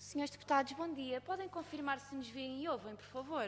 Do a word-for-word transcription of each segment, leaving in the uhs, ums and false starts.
Senhores deputados, bom dia. Podem confirmar se nos veem e ouvem, por favor?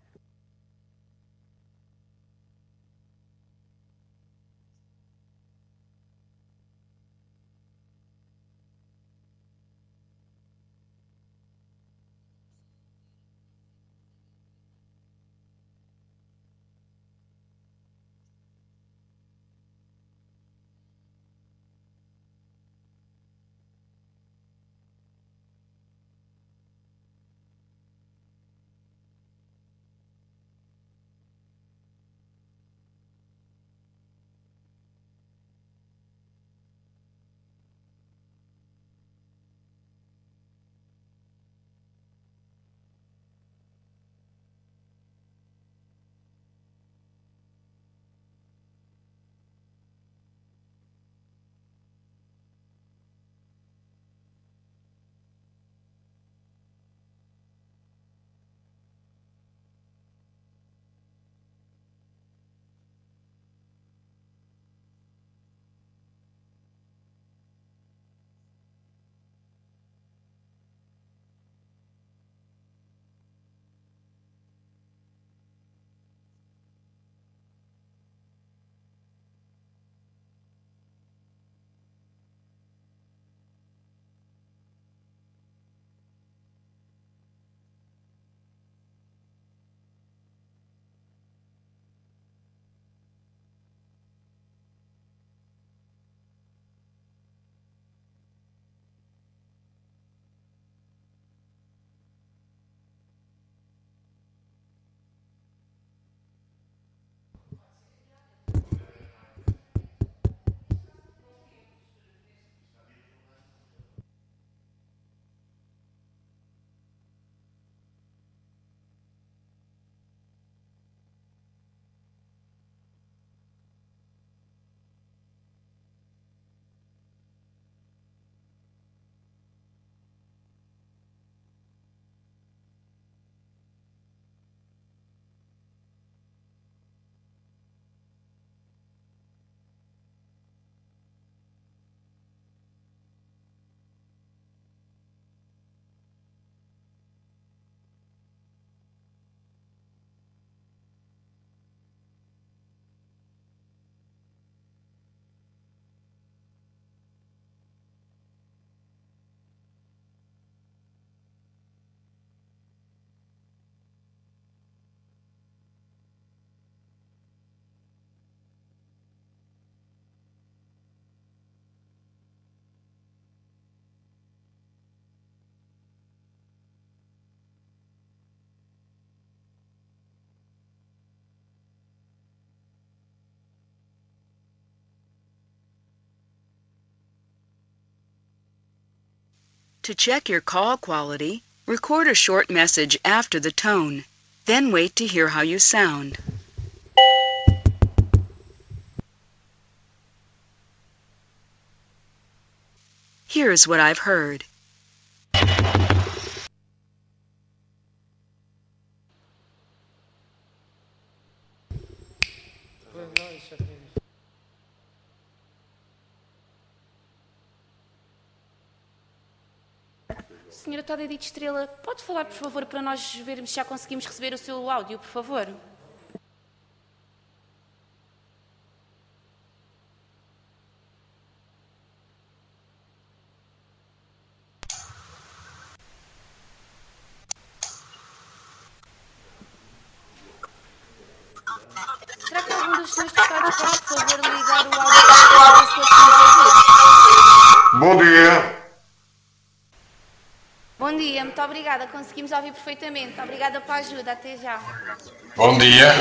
To check your call quality, record a short message after the tone. Then wait to hear how you sound. Here's what I've heard. Senhora Toda Edith Estrela, pode falar, por favor, para nós vermos se já conseguimos receber o seu áudio, por favor? Será que algum dos senhores deputados pode, por favor, ligar o áudio para ver se conseguimos ouvir? Bom dia. Bom dia, muito obrigada. Conseguimos ouvir perfeitamente. Obrigada pela ajuda. Até já. Bom dia.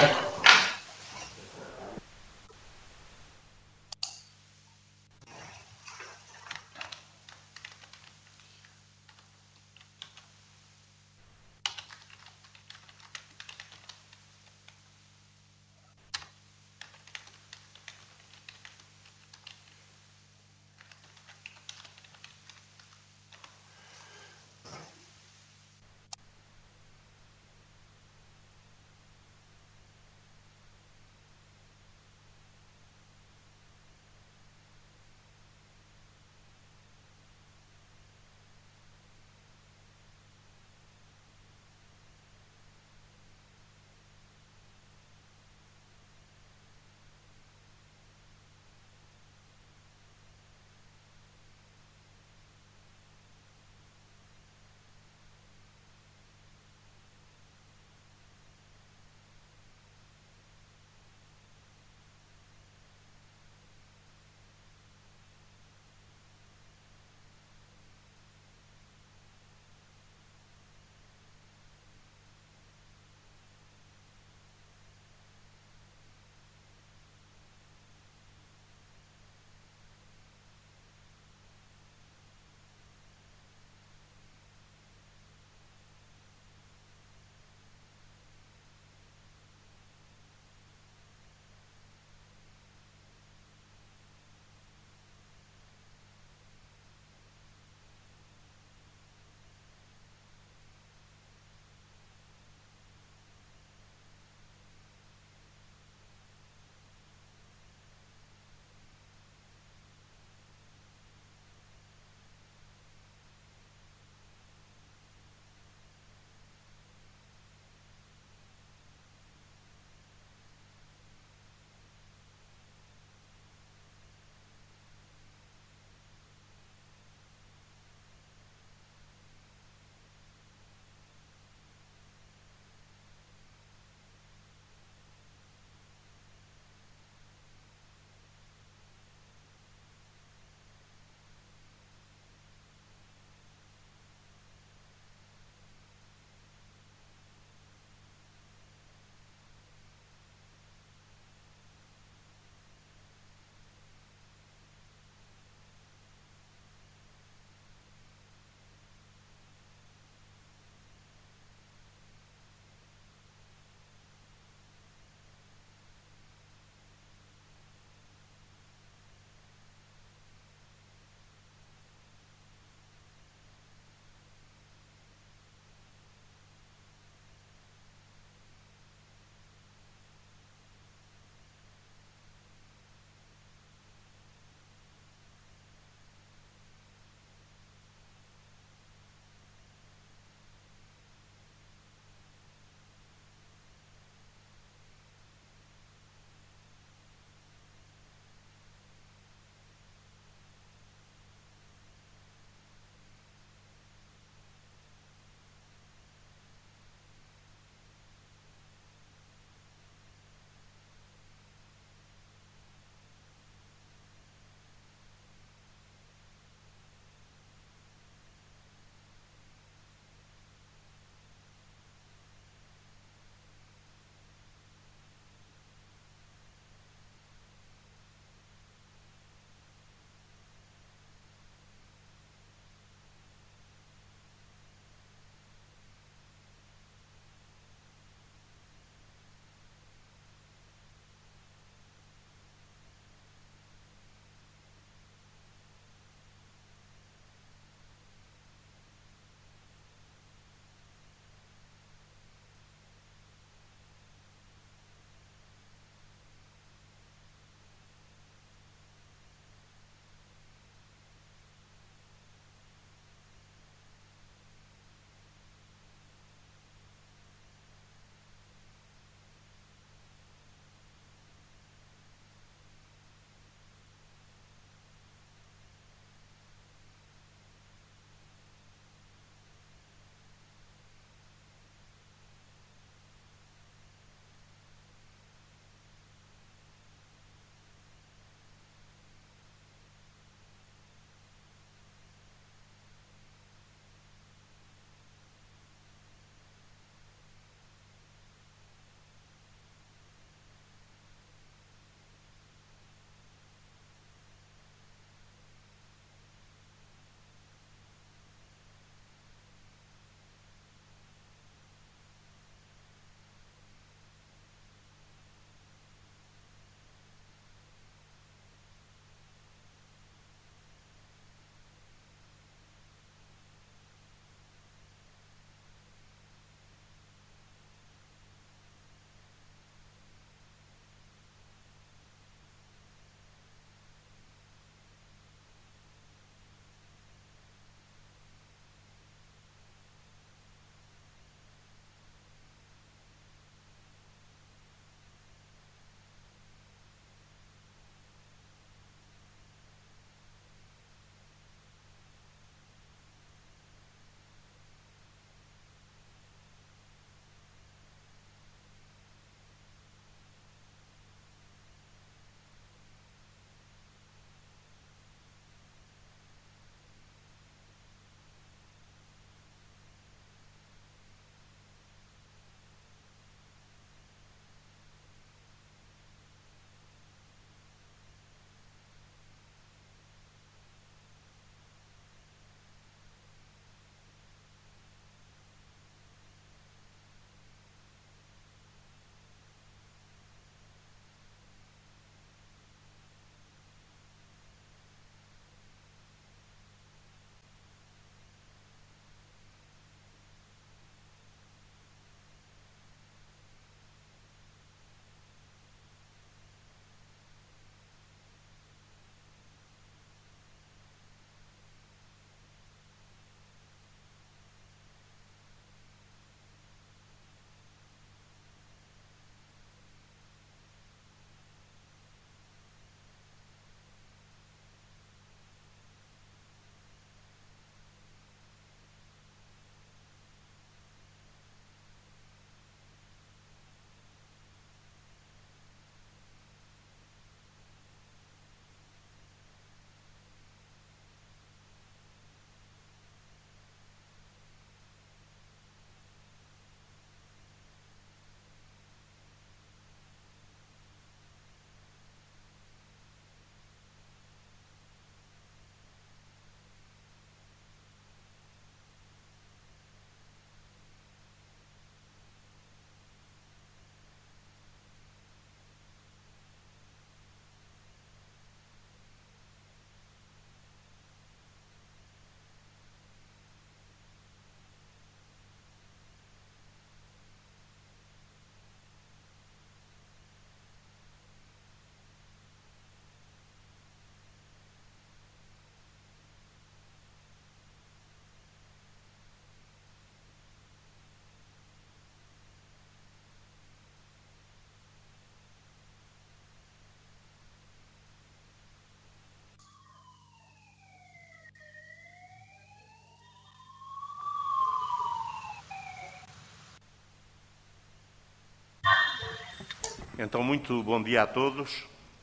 Então, muito bom dia a todos.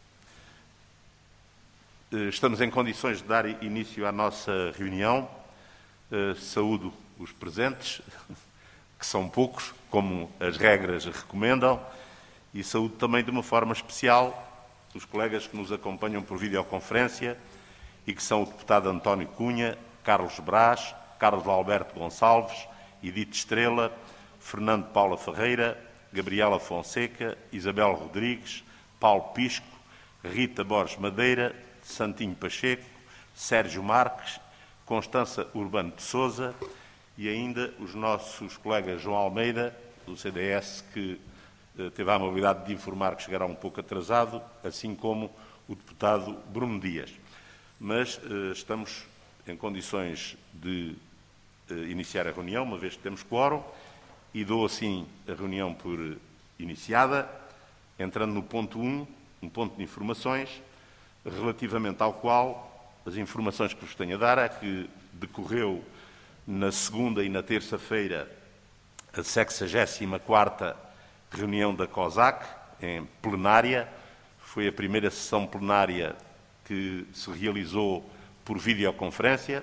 Estamos em condições de dar início à nossa reunião. Saúdo os presentes, que são poucos, como as regras recomendam, e saúdo também de uma forma especial os colegas que nos acompanham por videoconferência e que são o deputado António Cunha, Carlos Brás, Carlos Alberto Gonçalves, Edith Estrela, Fernando Paula Ferreira, Gabriela Fonseca, Isabel Rodrigues, Paulo Pisco, Rita Borges Madeira, Santinho Pacheco, Sérgio Marques, Constança Urbano de Sousa e ainda os nossos colegas João Almeida, do C D S, que eh, teve a amabilidade de informar que chegará um pouco atrasado, assim como o deputado Bruno Dias. Mas eh, estamos em condições de eh, iniciar a reunião, uma vez que temos quórum, e dou assim a reunião por iniciada, entrando no ponto um, um ponto de informações, relativamente ao qual as informações que vos tenho a dar é que decorreu na segunda e na terça-feira a sexagésima quarta reunião da COSAC, em plenária. Foi a primeira sessão plenária que se realizou por videoconferência,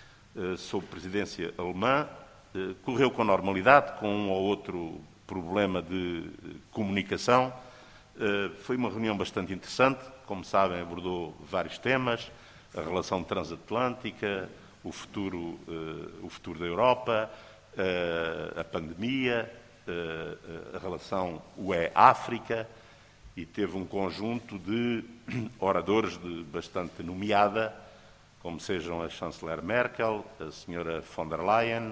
sob presidência alemã. Correu com normalidade, com um ou outro problema de comunicação. Foi uma reunião bastante interessante. Como sabem, abordou vários temas: a relação transatlântica, o futuro, o futuro da Europa, a pandemia, a relação U E-África, e teve um conjunto de oradores de bastante nomeada, como sejam a chanceler Merkel, a senhora von der Leyen,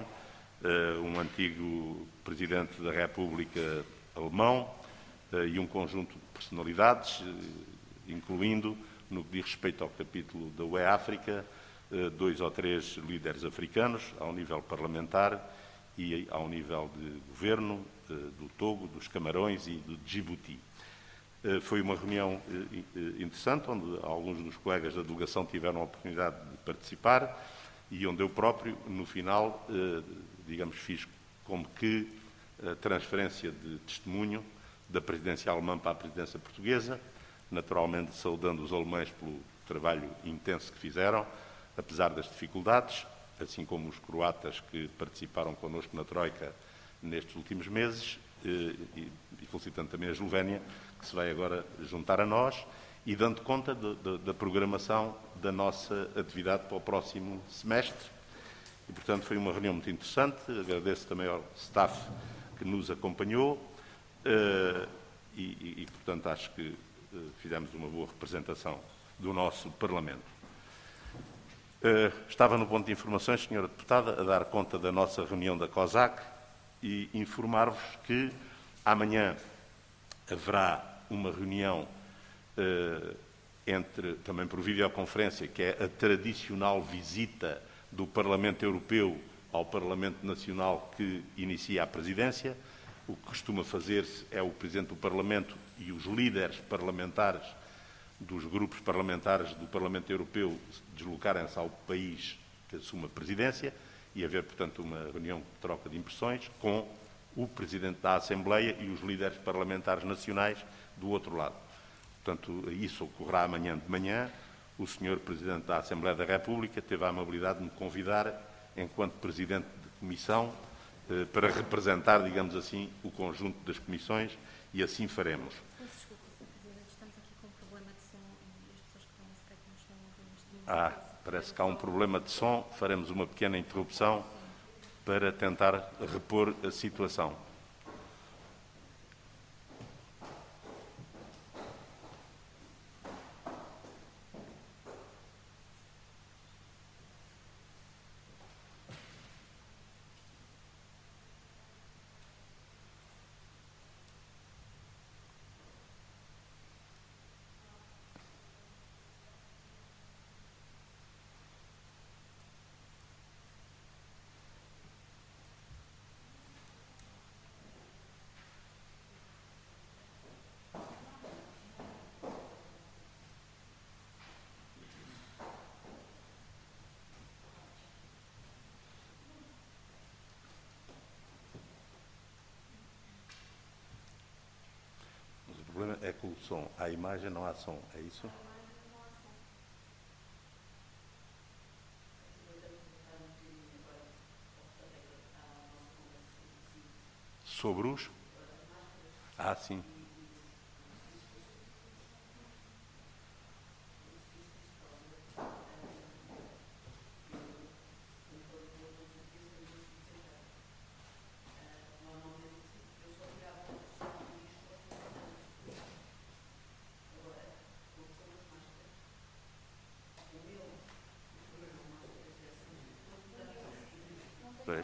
um antigo presidente da República alemão e um conjunto de personalidades, incluindo, no que diz respeito ao capítulo da U E-África, dois ou três líderes africanos, ao nível parlamentar e ao nível de governo, do Togo, dos Camarões e do Djibouti. Foi uma reunião interessante, onde alguns dos colegas da delegação tiveram a oportunidade de participar e onde eu próprio, no final, digamos, fiz como que a transferência de testemunho da presidência alemã para a presidência portuguesa, naturalmente saudando os alemães pelo trabalho intenso que fizeram, apesar das dificuldades, assim como os croatas que participaram connosco na Troika nestes últimos meses, e felicitando também a Eslovénia, que se vai agora juntar a nós, e dando conta de, de, da programação da nossa atividade para o próximo semestre. E, portanto, foi uma reunião muito interessante. Agradeço também ao staff que nos acompanhou uh, e, e, e, portanto, acho que uh, fizemos uma boa representação do nosso Parlamento. Uh, estava no ponto de informações, senhora Deputada, a dar conta da nossa reunião da COSAC e informar-vos que amanhã haverá uma reunião uh, entre, também por videoconferência, que é a tradicional visita do Parlamento Europeu ao Parlamento Nacional que inicia a presidência. O que costuma fazer-se é o Presidente do Parlamento e os líderes parlamentares dos grupos parlamentares do Parlamento Europeu deslocarem-se ao país que assume a presidência e haver, portanto, uma reunião de troca de impressões com o Presidente da Assembleia e os líderes parlamentares nacionais do outro lado. Portanto, isso ocorrerá amanhã de manhã. O senhor Presidente da Assembleia da República teve a amabilidade de me convidar, enquanto Presidente de Comissão, para representar, digamos assim, o conjunto das comissões, e assim faremos. Desculpa, senhor Presidente, estamos aqui com um problema de som e as pessoas que estão na Skype não estão a ouvir neste momento. Ah, parece que há um problema de som. Faremos uma pequena interrupção para tentar repor a situação. som. Há imagem, não há som. É isso? Sobre os? Ah, sim. Pois.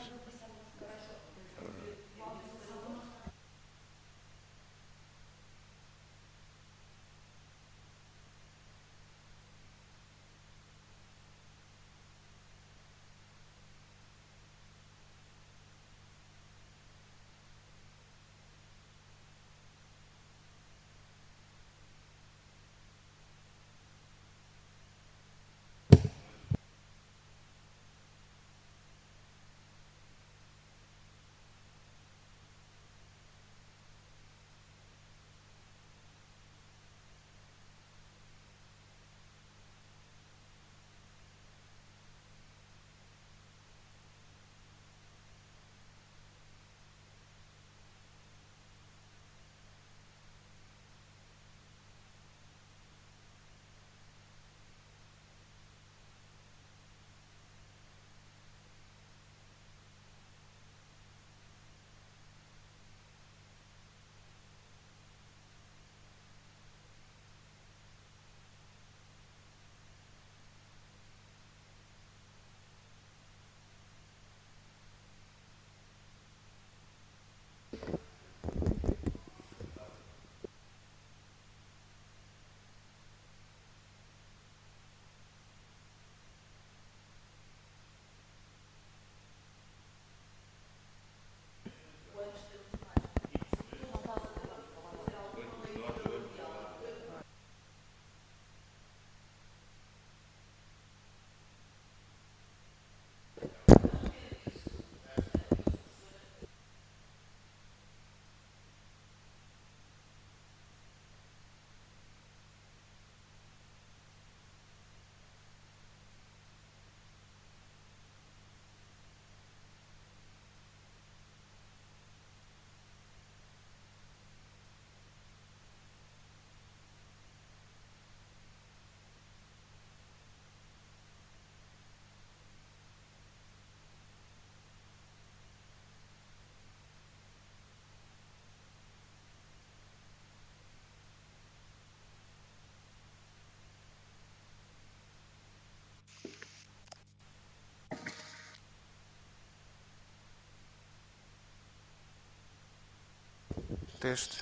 Teste.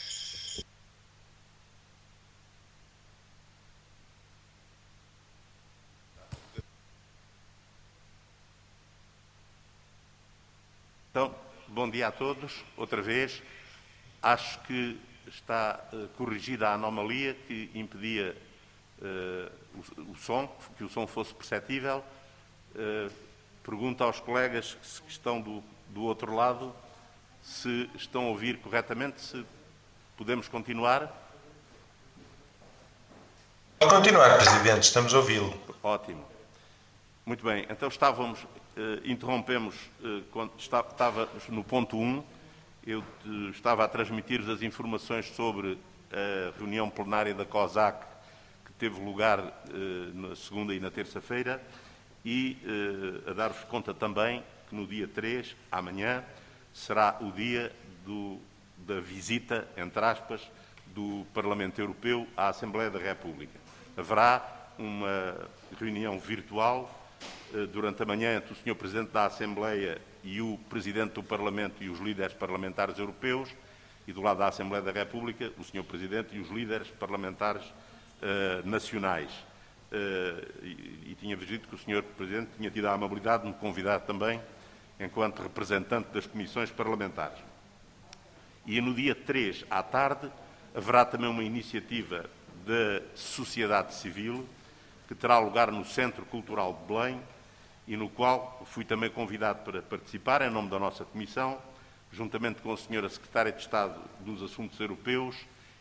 Então, bom dia a todos, outra vez. Acho que está uh, corrigida a anomalia que impedia uh, o, o som, que o som fosse perceptível. Uh, pergunto aos colegas que, que estão do, do outro lado se estão a ouvir corretamente, se podemos continuar. Pode continuar, Presidente, estamos a ouvi-lo. Ótimo. Muito bem, então estávamos, eh, interrompemos, eh, quando está, estávamos no ponto um, eu eh, estava a transmitir-vos as informações sobre a reunião plenária da COSAC que teve lugar eh, na segunda e na terça-feira e eh, a dar-vos conta também que no dia três, amanhã, será o dia do, da visita, entre aspas, do Parlamento Europeu à Assembleia da República. Haverá uma reunião virtual eh, durante a manhã entre o senhor Presidente da Assembleia e o Presidente do Parlamento e os líderes parlamentares europeus, e do lado da Assembleia da República, o senhor Presidente e os líderes parlamentares eh, nacionais. Eh, e, e tinha-vos dito que o senhor Presidente tinha tido a amabilidade de me convidar também enquanto representante das comissões parlamentares. E no dia três, à tarde, haverá também uma iniciativa da sociedade civil que terá lugar no Centro Cultural de Belém e no qual fui também convidado para participar, em nome da nossa Comissão, juntamente com a senhora Secretária de Estado dos Assuntos Europeus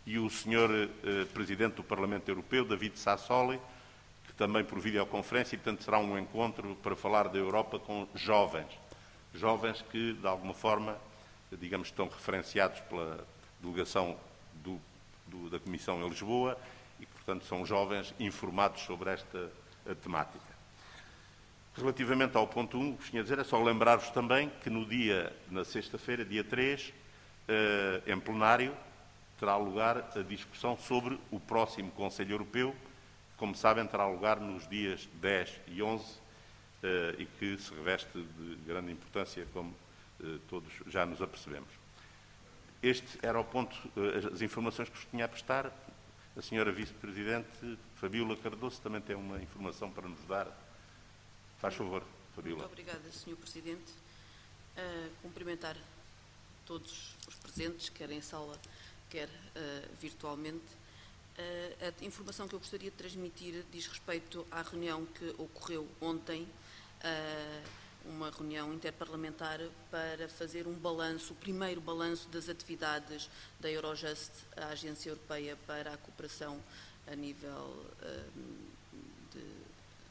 e o senhor eh, Presidente do Parlamento Europeu, David Sassoli, que também por videoconferência, e portanto será um encontro para falar da Europa com jovens. Jovens que, de alguma forma, digamos, estão referenciados pela delegação do, do, da Comissão em Lisboa e que, portanto, são jovens informados sobre esta temática. Relativamente ao ponto um, o que tinha a dizer é só lembrar-vos também que no dia, na sexta-feira, dia três, eh, em plenário, terá lugar a discussão sobre o próximo Conselho Europeu, que, como sabem, terá lugar nos dias dez e onze, eh, e que se reveste de grande importância, como eh, todos já nos apercebemos. Este era o ponto, eh, as informações que vos tinha a prestar. A senhora Vice-Presidente, Fabíola Cardoso, também tem uma informação para nos dar. Faz favor, Fabíola. Muito obrigada, senhor Presidente. Uh, cumprimentar todos os presentes, quer em sala, quer uh, virtualmente. Uh, a informação que eu gostaria de transmitir diz respeito à reunião que ocorreu ontem, uh, uma reunião interparlamentar para fazer um balanço, o primeiro balanço das atividades da Eurojust, a Agência Europeia para a Cooperação a nível uh, de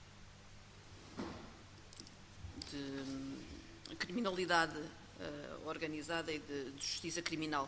de criminalidade uh, organizada e de, de justiça criminal.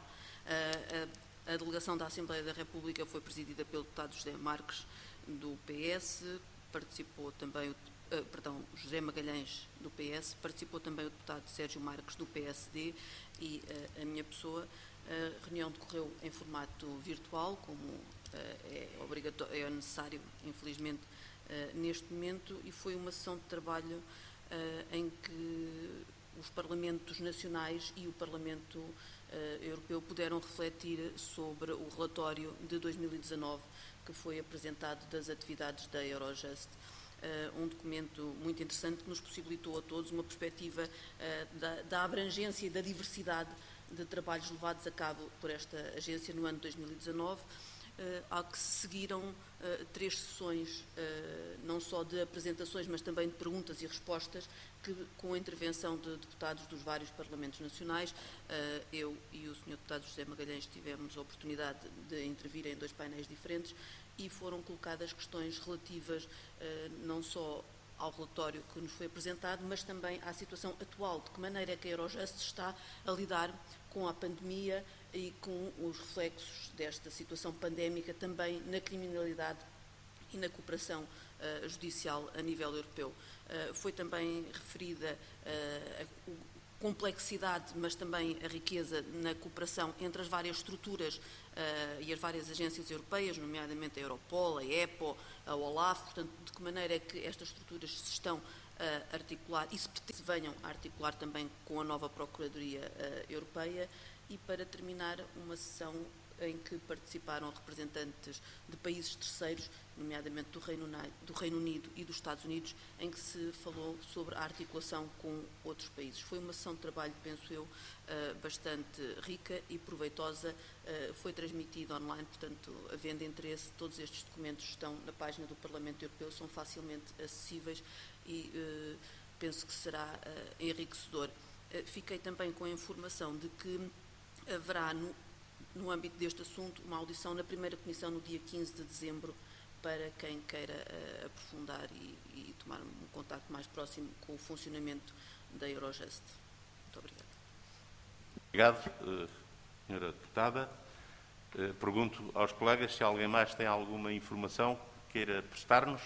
Uh, a, a delegação da Assembleia da República foi presidida pelo deputado José Marques, do P S, participou também, o, uh, perdão, José Magalhães, do P S, participou também o deputado Sérgio Marques, do P S D, e uh, a minha pessoa. A reunião decorreu em formato virtual, como uh, é, obrigatório, é necessário, infelizmente, uh, neste momento, e foi uma sessão de trabalho Uh, em que os Parlamentos Nacionais e o Parlamento uh, Europeu puderam refletir sobre o relatório de dois mil e dezanove que foi apresentado das atividades da Eurojust. Uh, um documento muito interessante que nos possibilitou a todos uma perspectiva uh, da, da abrangência e da diversidade de trabalhos levados a cabo por esta agência no ano de dois mil e dezanove. Uh, há que se seguiram uh, três sessões, uh, não só de apresentações, mas também de perguntas e respostas, que, com a intervenção de deputados dos vários Parlamentos Nacionais, uh, eu e o senhor Deputado José Magalhães tivemos a oportunidade de intervir em dois painéis diferentes e foram colocadas questões relativas uh, não só ao relatório que nos foi apresentado, mas também à situação atual, de que maneira é que a Eurojust está a lidar com a pandemia e com os reflexos desta situação pandémica também na criminalidade e na cooperação uh, judicial a nível europeu. Uh, foi também referida uh, a complexidade, mas também a riqueza na cooperação entre as várias estruturas uh, e as várias agências europeias, nomeadamente a Europol, a EPO, a OLAF, portanto, de que maneira é que estas estruturas se estão a articular e se venham a articular também com a nova Procuradoria uh, Europeia. E para terminar, uma sessão em que participaram representantes de países terceiros, nomeadamente do Reino, do Reino Unido e dos Estados Unidos, em que se falou sobre a articulação com outros países. Foi uma sessão de trabalho, penso eu, uh, bastante rica e proveitosa. Uh, foi transmitida online, portanto, havendo interesse, todos estes documentos estão na página do Parlamento Europeu, são facilmente acessíveis e uh, penso que será uh, enriquecedor. Uh, fiquei também com a informação de que haverá, no, no âmbito deste assunto, uma audição na primeira comissão no dia quinze de dezembro para quem queira uh, aprofundar e, e tomar um contacto mais próximo com o funcionamento da Eurojust. Muito obrigada. Obrigado, senhora Deputada. Uh, pergunto aos colegas se alguém mais tem alguma informação que queira prestar-nos.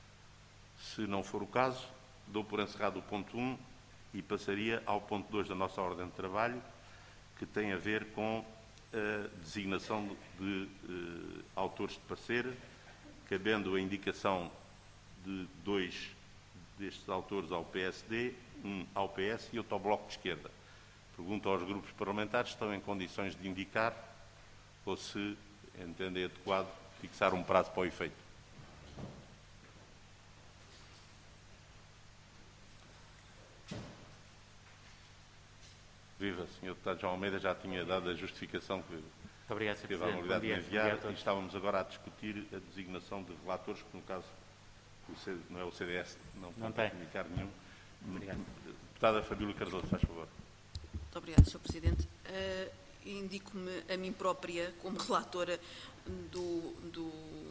Se não for o caso, dou por encerrado o ponto um e passaria ao ponto dois da nossa ordem de trabalho, que tem a ver com a designação de uh, autores de parecer, cabendo a indicação de dois destes autores ao P S D, um ao P S e outro ao Bloco de Esquerda. Pergunto aos grupos parlamentares se estão em condições de indicar ou se entendem adequado fixar um prazo para o efeito. Viva, senhor Deputado João Almeida, já tinha dado a justificação que Muito obrigado, senhor teve a Presidente. amabilidade de enviar, Bom dia e estávamos agora a discutir a designação de relatores, que no caso o C, não é o C D S, não, Não pode tem. comunicar nenhum. Obrigado. Deputada Fabíola Cardoso, faz favor. Muito obrigada, senhor Presidente. Uh, indico-me a mim própria como relatora do, do,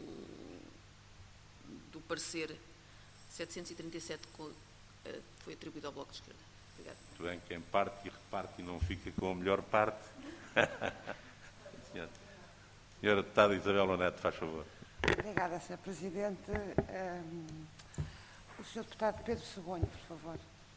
do parecer setecentos e trinta e sete que foi atribuído ao Bloco de Esquerda. Obrigada. Muito bem, quem parte e reparte e não fica com a melhor parte. Senhora. Senhora Deputada Isabel Neto, faz favor. Obrigada, senhor Presidente. Um, o senhor Deputado Pedro Sogonho, por favor.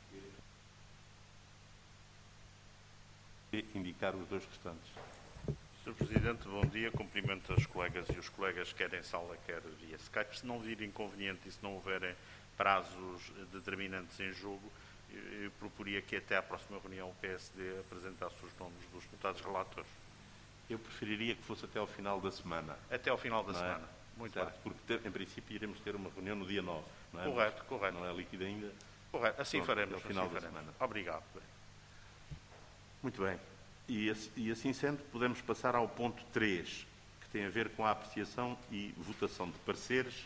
E indicar os dois restantes. senhor Presidente, bom dia. Cumprimento as colegas e os colegas, quer em sala, quer via Skype. Se não vir inconveniente e se não houverem prazos determinantes em jogo, eu proporia que até à próxima reunião o P S D apresentasse os nomes dos deputados relatores. Eu preferiria que fosse até ao final da semana. Até ao final da Não semana. É? Muito certo, bem. porque em princípio iremos ter uma reunião no dia nove. Não é? Correto, correto. Não é líquida ainda. Correto. Assim Pronto, faremos. ao final assim da faremos. semana. Obrigado. Muito bem. E, e assim sendo, podemos passar ao ponto três, que tem a ver com a apreciação e votação de pareceres,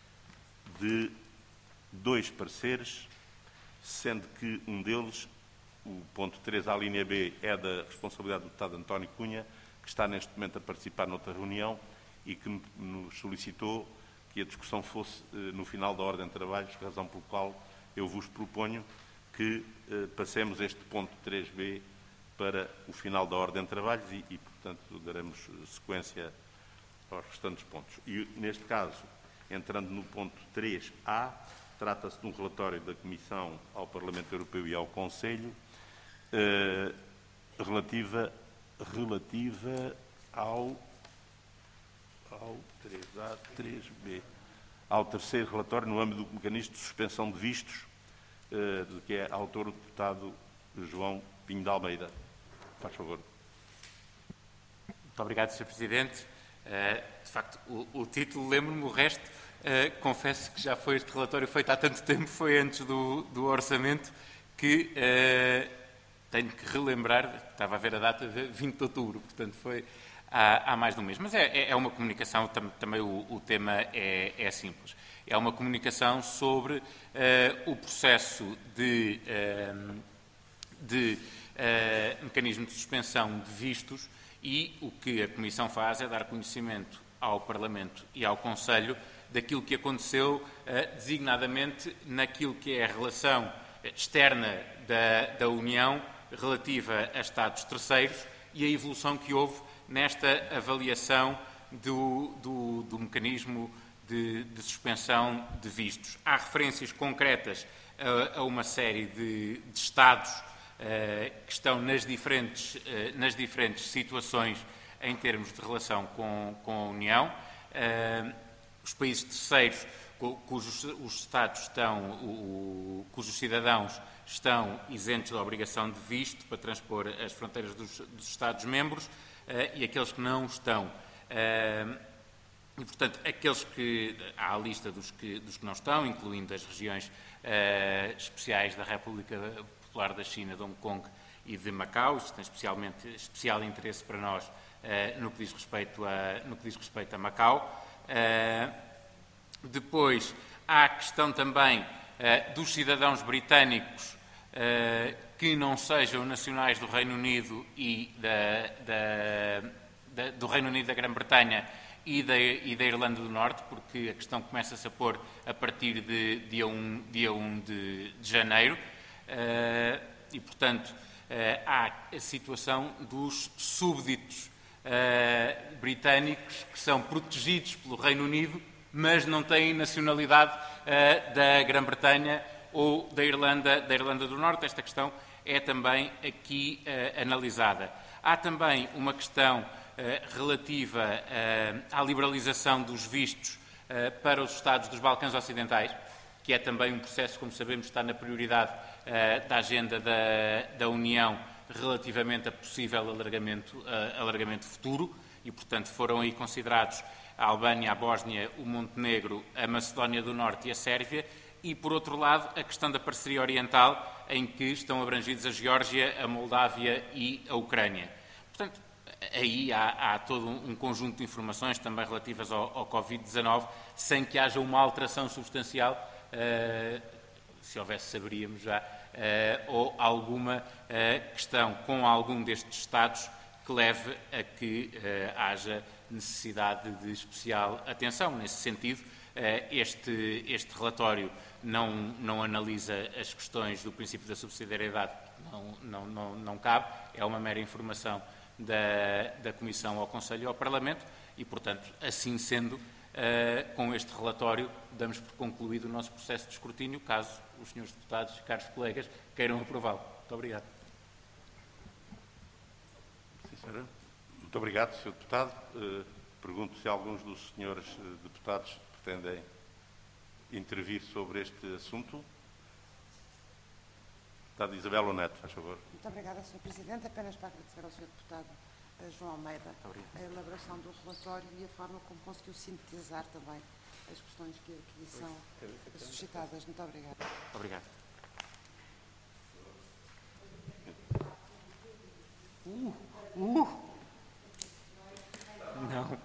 de dois pareceres, sendo que um deles, o ponto três, a linha B, é da responsabilidade do deputado António Cunha, que está neste momento a participar noutra reunião e que nos solicitou que a discussão fosse eh, no final da ordem de trabalhos, razão pelo qual eu vos proponho que eh, passemos este ponto três B para o final da ordem de trabalhos e, e, portanto, daremos sequência aos restantes pontos. E, neste caso, entrando no ponto três A, trata-se de um relatório da Comissão ao Parlamento Europeu e ao Conselho eh, relativa, relativa ao, ao três A, três B, ao terceiro relatório no âmbito do mecanismo de suspensão de vistos, eh, de que é autor o deputado João Pinho de Almeida. Faz favor. Muito obrigado, senhor Presidente. Uh, de facto, o, o título, lembro-me, o resto, uh, confesso que já foi este relatório feito há tanto tempo, foi antes do, do orçamento, que uh, tenho que relembrar, estava a ver a data de vinte de outubro, portanto foi há, há mais de um mês. Mas é, é uma comunicação, tam, também o, o tema é, é simples. É uma comunicação sobre uh, o processo de... Uh, de Uh, mecanismo de suspensão de vistos e o que a Comissão faz é dar conhecimento ao Parlamento e ao Conselho daquilo que aconteceu uh, designadamente naquilo que é a relação externa da, da União relativa a Estados terceiros e a evolução que houve nesta avaliação do, do, do mecanismo de, de suspensão de vistos. Há referências concretas a, a uma série de, de Estados Uh, que estão nas diferentes, uh, nas diferentes situações em termos de relação com, com a União. Uh, os países terceiros, cu, cujos os Estados estão, o, o, cujos cidadãos estão isentos da obrigação de visto para transpor as fronteiras dos, dos Estados-membros uh, e aqueles que não estão. Uh, e, portanto, aqueles que... Há a lista dos que, dos que não estão, incluindo as regiões uh, especiais da República Popular da China, de Hong Kong e de Macau. Isto tem especialmente, especial interesse para nós uh, no, que diz respeito a, no que diz respeito a Macau. Uh, depois, há a questão também uh, dos cidadãos britânicos uh, que não sejam nacionais do Reino Unido e da, da, da, do Reino Unido da Grã-Bretanha e da, e da Irlanda do Norte, porque a questão começa-se a pôr a partir de dia um, dia um de, de janeiro. Uh, e, portanto, uh, há a situação dos súbditos uh, britânicos que são protegidos pelo Reino Unido, mas não têm nacionalidade uh, da Grã-Bretanha ou da Irlanda, da Irlanda do Norte. Esta questão é também aqui uh, analisada. Há também uma questão uh, relativa uh, à liberalização dos vistos uh, para os Estados dos Balcãs Ocidentais, que é também um processo, como sabemos, está na prioridade uh, da agenda da, da União relativamente a possível alargamento, uh, alargamento futuro e, portanto, foram aí considerados a Albânia, a Bósnia, o Montenegro, a Macedónia do Norte e a Sérvia e, por outro lado, a questão da parceria oriental, em que estão abrangidos a Geórgia, a Moldávia e a Ucrânia. Portanto, aí há, há todo um conjunto de informações também relativas ao, ao Covid dezanove, sem que haja uma alteração substancial. Uh, se houvesse, saberíamos já, uh, ou alguma uh, questão com algum destes Estados que leve a que uh, haja necessidade de especial atenção. Nesse sentido, uh, este, este relatório não, não analisa as questões do princípio da subsidiariedade, não, não, não, não cabe, é uma mera informação da, da Comissão ao Conselho e ao Parlamento e, portanto, assim sendo, uh, com este relatório damos por concluído o nosso processo de escrutínio, caso os senhores deputados e caros colegas queiram aprová-lo. Muito obrigado. Muito obrigado, senhor Deputado. Uh, pergunto se alguns dos senhores uh, deputados pretendem intervir sobre este assunto. Deputada Isabel Neto, faz favor. Muito obrigada, senhor Presidente. Apenas para agradecer ao senhor Deputado uh, João Almeida a elaboração do relatório e a forma como conseguiu sintetizar também as questões que aqui são suscitadas. Muito obrigada. Obrigado. Uh, uh. Não.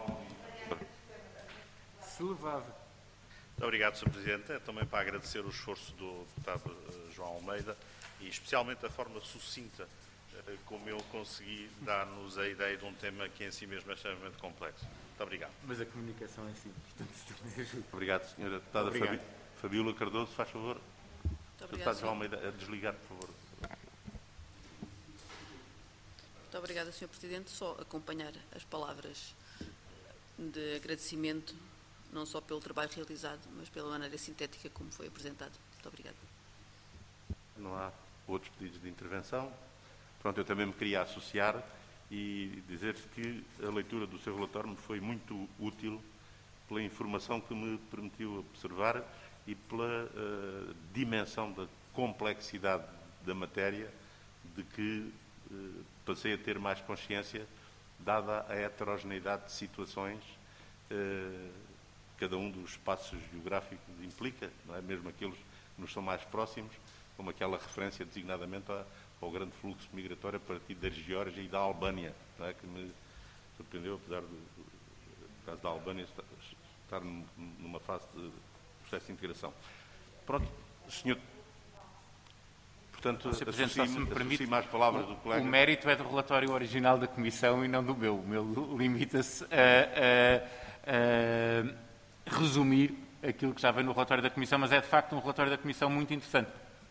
Se levava. Muito obrigado, senhor Presidente. É também para agradecer o esforço do deputado uh, João Almeida e especialmente a forma sucinta uh, como ele consegui dar-nos a ideia de um tema que em si mesmo é extremamente complexo. Muito obrigado. Mas a comunicação é simples, portanto isso também ajuda. Obrigado, senhora Deputada Fabi, Fabíola Cardoso, faz favor. Muito obrigado, Deputado João senhor. Almeida, a desligar, por favor. Muito obrigada, senhor Presidente. Só acompanhar as palavras de agradecimento, não só pelo trabalho realizado, mas pela maneira sintética como foi apresentado. Muito obrigada. Não há outros pedidos de intervenção. Pronto, eu também me queria associar e dizer que a leitura do seu relatório me foi muito útil pela informação que me permitiu observar e pela uh, dimensão da complexidade da matéria de que uh, passei a ter mais consciência, dada a heterogeneidade de situações uh, cada um dos espaços geográficos implica, não é? Mesmo aqueles que nos são mais próximos, como aquela referência designadamente ao grande fluxo migratório a partir da Geórgia e da Albânia, não é? Que me surpreendeu, apesar do, do caso da Albânia estar numa fase de processo de integração. Pronto, senhor. Portanto, associo mais palavras do colega. O mérito é do relatório original da Comissão e não do meu. O meu limita-se a, a, a resumir aquilo que já vem no relatório da Comissão, mas é de facto um relatório da Comissão muito interessante.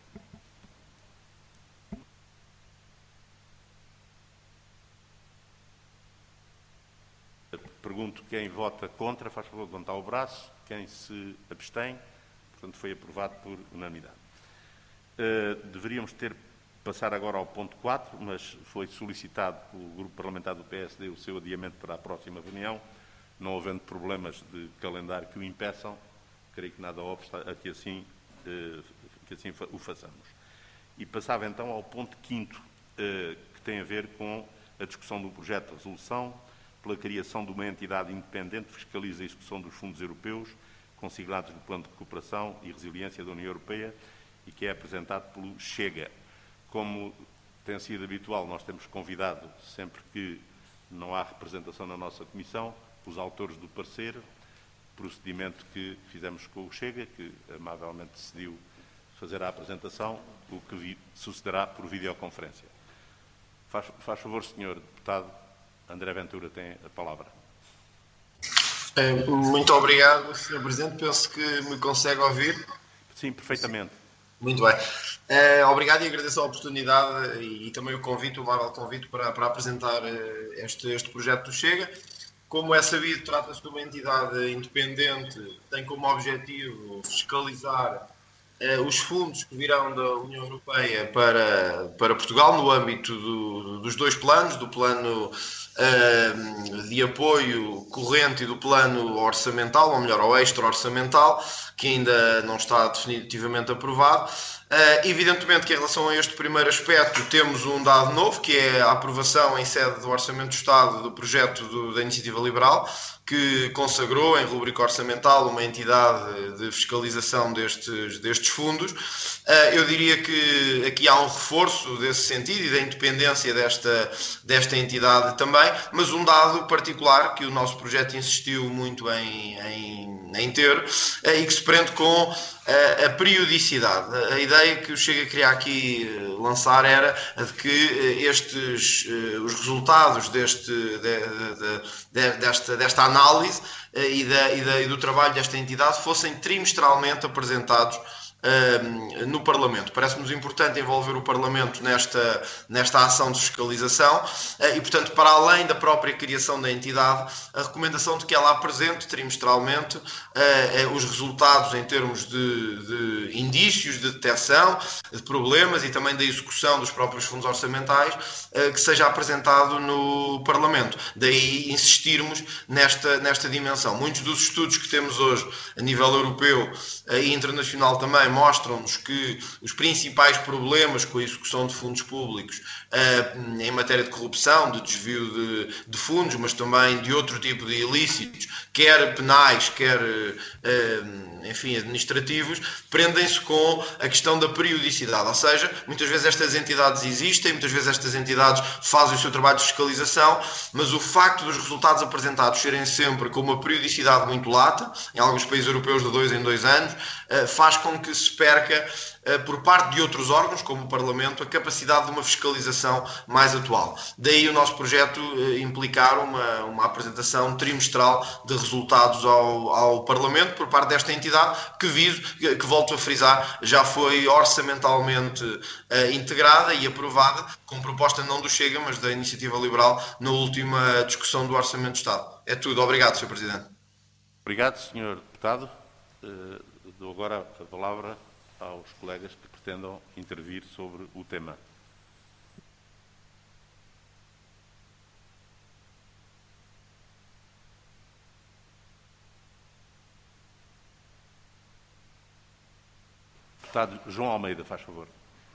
Pergunto quem vota contra, faz favor de levantar o braço. Quem se abstém, portanto, foi aprovado por unanimidade. Uh, deveríamos ter passar agora ao ponto quatro, mas foi solicitado pelo Grupo Parlamentar do P S D o seu adiamento para a próxima reunião, não havendo problemas de calendário que o impeçam, creio que nada obsta a que assim, uh, que assim o façamos. E passava então ao ponto quinto, uh, que tem a ver com a discussão do projeto de resolução pela criação de uma entidade independente que fiscaliza a execução dos fundos europeus consignados no Plano de Recuperação e Resiliência da União Europeia e que é apresentado pelo Chega. Como tem sido habitual, nós temos convidado, sempre que não há representação na nossa comissão, os autores do parecer, procedimento que fizemos com o Chega, que amavelmente decidiu fazer a apresentação, o que sucederá por videoconferência. Faz, faz favor, senhor deputado, André Ventura tem a palavra. Muito obrigado, senhor Presidente. Penso que me consegue ouvir. Sim, perfeitamente. Muito bem. Uh, obrigado e agradeço a oportunidade e, e também o convite, o amável convite para, para apresentar uh, este, este projeto do Chega. Como é sabido, trata-se de uma entidade independente que tem como objetivo fiscalizar uh, os fundos que virão da União Europeia para, para Portugal no âmbito do, dos dois planos, do plano uh, de apoio corrente e do plano orçamental, ou melhor, ao extra-orçamental, que ainda não está definitivamente aprovado. Uh, evidentemente que em relação a este primeiro aspecto temos um dado novo, que é a aprovação em sede do Orçamento do Estado do projeto do, da Iniciativa Liberal, que consagrou em rubrica orçamental uma entidade de fiscalização destes, destes fundos. Uh, eu diria que aqui há um reforço desse sentido e da independência desta, desta entidade também, mas um dado particular que o nosso projeto insistiu muito em, em, em ter uh, e que se prende com uh, a periodicidade. A ideia ideia que o Chega queria aqui lançar era a de que estes, os resultados deste, de, de, de, desta, desta análise e, da, e, da, e do trabalho desta entidade fossem trimestralmente apresentados Uh, no Parlamento. Parece-nos importante envolver o Parlamento nesta, nesta ação de fiscalização uh, e, portanto, para além da própria criação da entidade, a recomendação de que ela apresente trimestralmente uh, uh, os resultados em termos de, de indícios de detecção de problemas e também da execução dos próprios fundos orçamentais, uh, que seja apresentado no Parlamento. Daí insistirmos nesta, nesta dimensão. Muitos dos estudos que temos hoje a nível europeu uh, e internacional também mostram-nos que os principais problemas com a execução de fundos públicos uh, em matéria de corrupção, de desvio de, de fundos, mas também de outro tipo de ilícitos, quer penais, quer uh, enfim, administrativos, prendem-se com a questão da periodicidade. Ou seja, muitas vezes estas entidades existem, muitas vezes estas entidades fazem o seu trabalho de fiscalização, mas o facto dos resultados apresentados serem sempre com uma periodicidade muito lata, em alguns países europeus de dois em dois anos, uh, faz com que se perca, por parte de outros órgãos, como o Parlamento, a capacidade de uma fiscalização mais atual. Daí o nosso projeto implicar uma, uma apresentação trimestral de resultados ao, ao Parlamento por parte desta entidade, que, viso, que volto a frisar, já foi orçamentalmente uh, integrada e aprovada, com proposta não do Chega, mas da Iniciativa Liberal, na última discussão do Orçamento do Estado. É tudo. Obrigado, senhor Presidente. Obrigado, senhor Deputado. Uh, dou agora a palavra aos colegas que pretendam intervir sobre o tema. Deputado João Almeida, faz favor.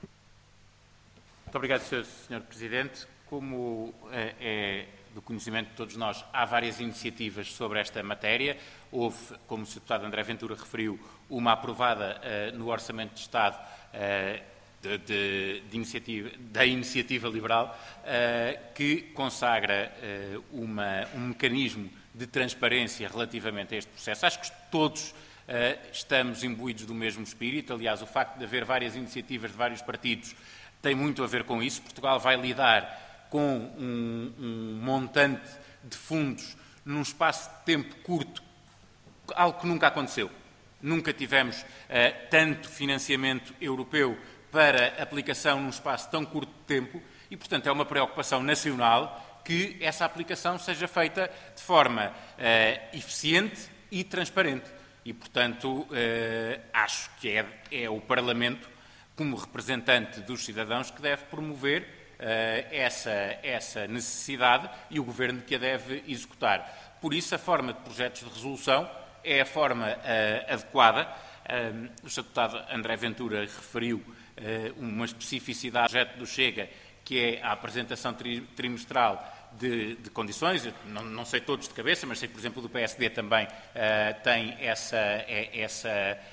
Muito obrigado, senhor Presidente. Como é, é do conhecimento de todos nós, há várias iniciativas sobre esta matéria. Houve, como o senhor Deputado André Ventura referiu, uma aprovada uh, no Orçamento de Estado uh, de, de, de iniciativa, da Iniciativa Liberal, uh, que consagra uh, uma, um mecanismo de transparência relativamente a este processo. Acho que todos uh, estamos imbuídos do mesmo espírito. Aliás, o facto de haver várias iniciativas de vários partidos tem muito a ver com isso. Portugal vai lidar com um, um montante de fundos num espaço de tempo curto, algo que nunca aconteceu. Nunca tivemos uh, tanto financiamento europeu para aplicação num espaço tão curto de tempo e, portanto, é uma preocupação nacional que essa aplicação seja feita de forma uh, eficiente e transparente. E, portanto, uh, acho que é, é o Parlamento, como representante dos cidadãos, que deve promover uh, essa, essa necessidade e o Governo que a deve executar. Por isso, a forma de projetos de resolução é a forma uh, adequada. Uh, o senhor Deputado André Ventura referiu uh, uma especificidade do projeto do Chega, que é a apresentação tri trimestral de, de condições. Eu não, não sei todos de cabeça, mas sei que, por exemplo, do P S D também uh, tem essa, é, essa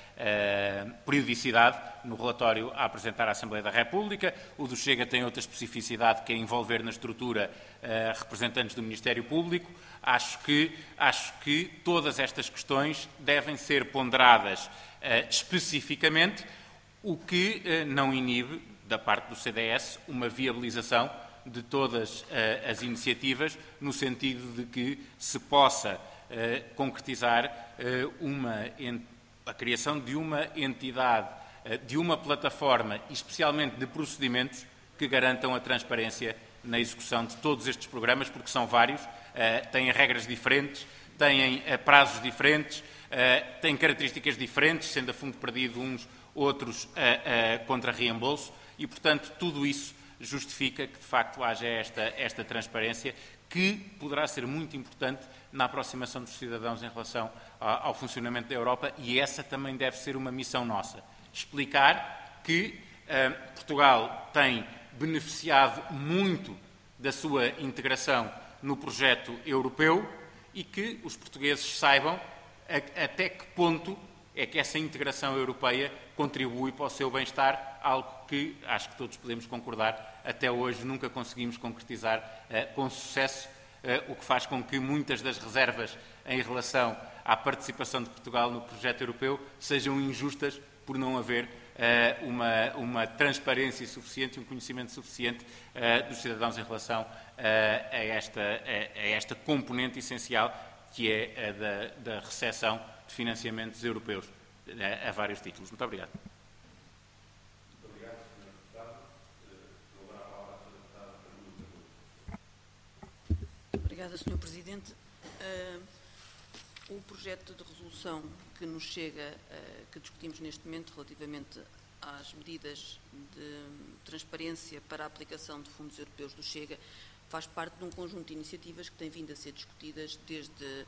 uh, periodicidade no relatório a apresentar à Assembleia da República. O do Chega tem outra especificidade, que é envolver na estrutura uh, representantes do Ministério Público. Acho que, acho que todas estas questões devem ser ponderadas uh, especificamente, o que uh, não inibe, da parte do C D S, uma viabilização de todas uh, as iniciativas, no sentido de que se possa uh, concretizar uh, uma, a criação de uma entidade, uh, de uma plataforma, especialmente de procedimentos, que garantam a transparência na execução de todos estes programas, porque são vários, uh, têm regras diferentes, têm uh, prazos diferentes, uh, têm características diferentes, sendo a fundo perdido uns, outros uh, uh, contra reembolso, e, portanto, tudo isso justifica que, de facto, haja esta, esta transparência, que poderá ser muito importante na aproximação dos cidadãos em relação ao, ao funcionamento da Europa, e essa também deve ser uma missão nossa. Explicar que uh, Portugal tem beneficiado muito da sua integração no projeto europeu e que os portugueses saibam a, até que ponto é que essa integração europeia contribui para o seu bem-estar, algo que acho que todos podemos concordar, até hoje nunca conseguimos concretizar uh, com sucesso, uh, o que faz com que muitas das reservas em relação à participação de Portugal no projeto europeu sejam injustas por não haver uh, uh, uma, uma transparência suficiente e um conhecimento suficiente uh, dos cidadãos em relação uh, a, esta, a, a esta componente essencial que é a da, da recepção de financiamentos europeus uh, a vários títulos. Muito obrigado. Obrigada, senhor Presidente. Uh, o projeto de resolução que nos chega, uh, que discutimos neste momento relativamente às medidas de transparência para a aplicação de fundos europeus do Chega, faz parte de um conjunto de iniciativas que têm vindo a ser discutidas desde uh,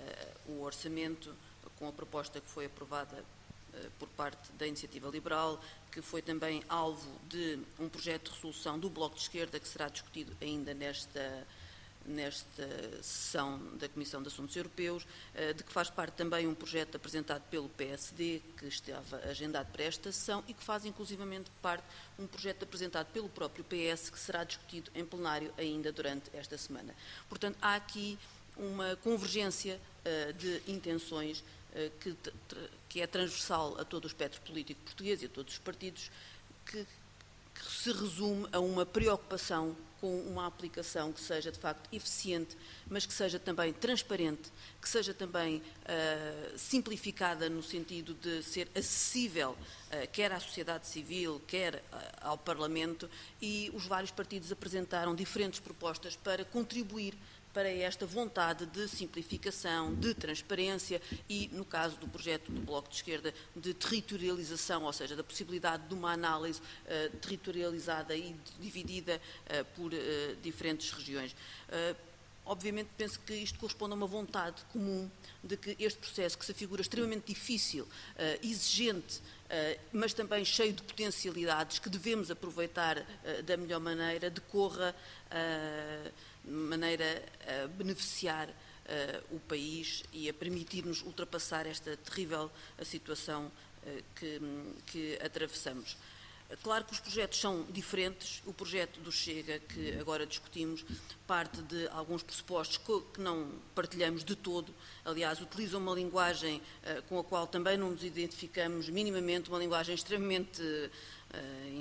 o orçamento, com a proposta que foi aprovada uh, por parte da Iniciativa Liberal, que foi também alvo de um projeto de resolução do Bloco de Esquerda, que será discutido ainda nesta nesta sessão da Comissão de Assuntos Europeus, de que faz parte também um projeto apresentado pelo P S D, que estava agendado para esta sessão, e que faz inclusivamente parte um projeto apresentado pelo próprio P S, que será discutido em plenário ainda durante esta semana. Portanto, há aqui uma convergência uh, de intenções uh, que, que é transversal a todo o espectro político português e a todos os partidos, que, que se resume a uma preocupação com uma aplicação que seja, de facto, eficiente, mas que seja também transparente, que seja também uh, simplificada no sentido de ser acessível, uh, quer à sociedade civil, quer uh, ao Parlamento, e os vários partidos apresentaram diferentes propostas para contribuir para esta vontade de simplificação, de transparência e, no caso do projeto do Bloco de Esquerda, de territorialização, ou seja, da possibilidade de uma análise uh, territorializada e dividida uh, por uh, diferentes regiões. Uh, Obviamente, penso que isto corresponde a uma vontade comum de que este processo, que se afigura extremamente difícil, uh, exigente, uh, mas também cheio de potencialidades, que devemos aproveitar uh, da melhor maneira, decorra uh, de maneira a beneficiar uh, o país e a permitir-nos ultrapassar esta terrível situação uh, que, que atravessamos. Claro que os projetos são diferentes. O projeto do Chega, que agora discutimos, parte de alguns pressupostos que não partilhamos de todo. Aliás, utiliza uma linguagem uh, com a qual também não nos identificamos minimamente, uma linguagem extremamente uh,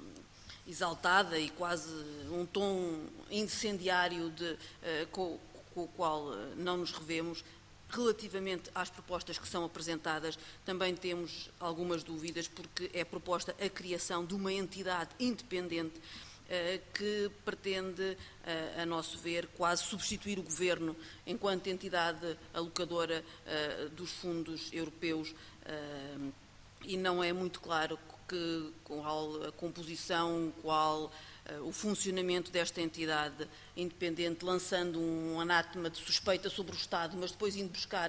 exaltada e quase um tom incendiário de, uh, com, com o qual uh, não nos revemos. Relativamente às propostas que são apresentadas, também temos algumas dúvidas, porque é proposta a criação de uma entidade independente eh, que pretende, eh, a nosso ver, quase substituir o Governo enquanto entidade alocadora eh, dos fundos europeus, eh, e não é muito claro que, qual a composição, qual o funcionamento desta entidade independente, lançando um anátema de suspeita sobre o Estado, mas depois indo buscar,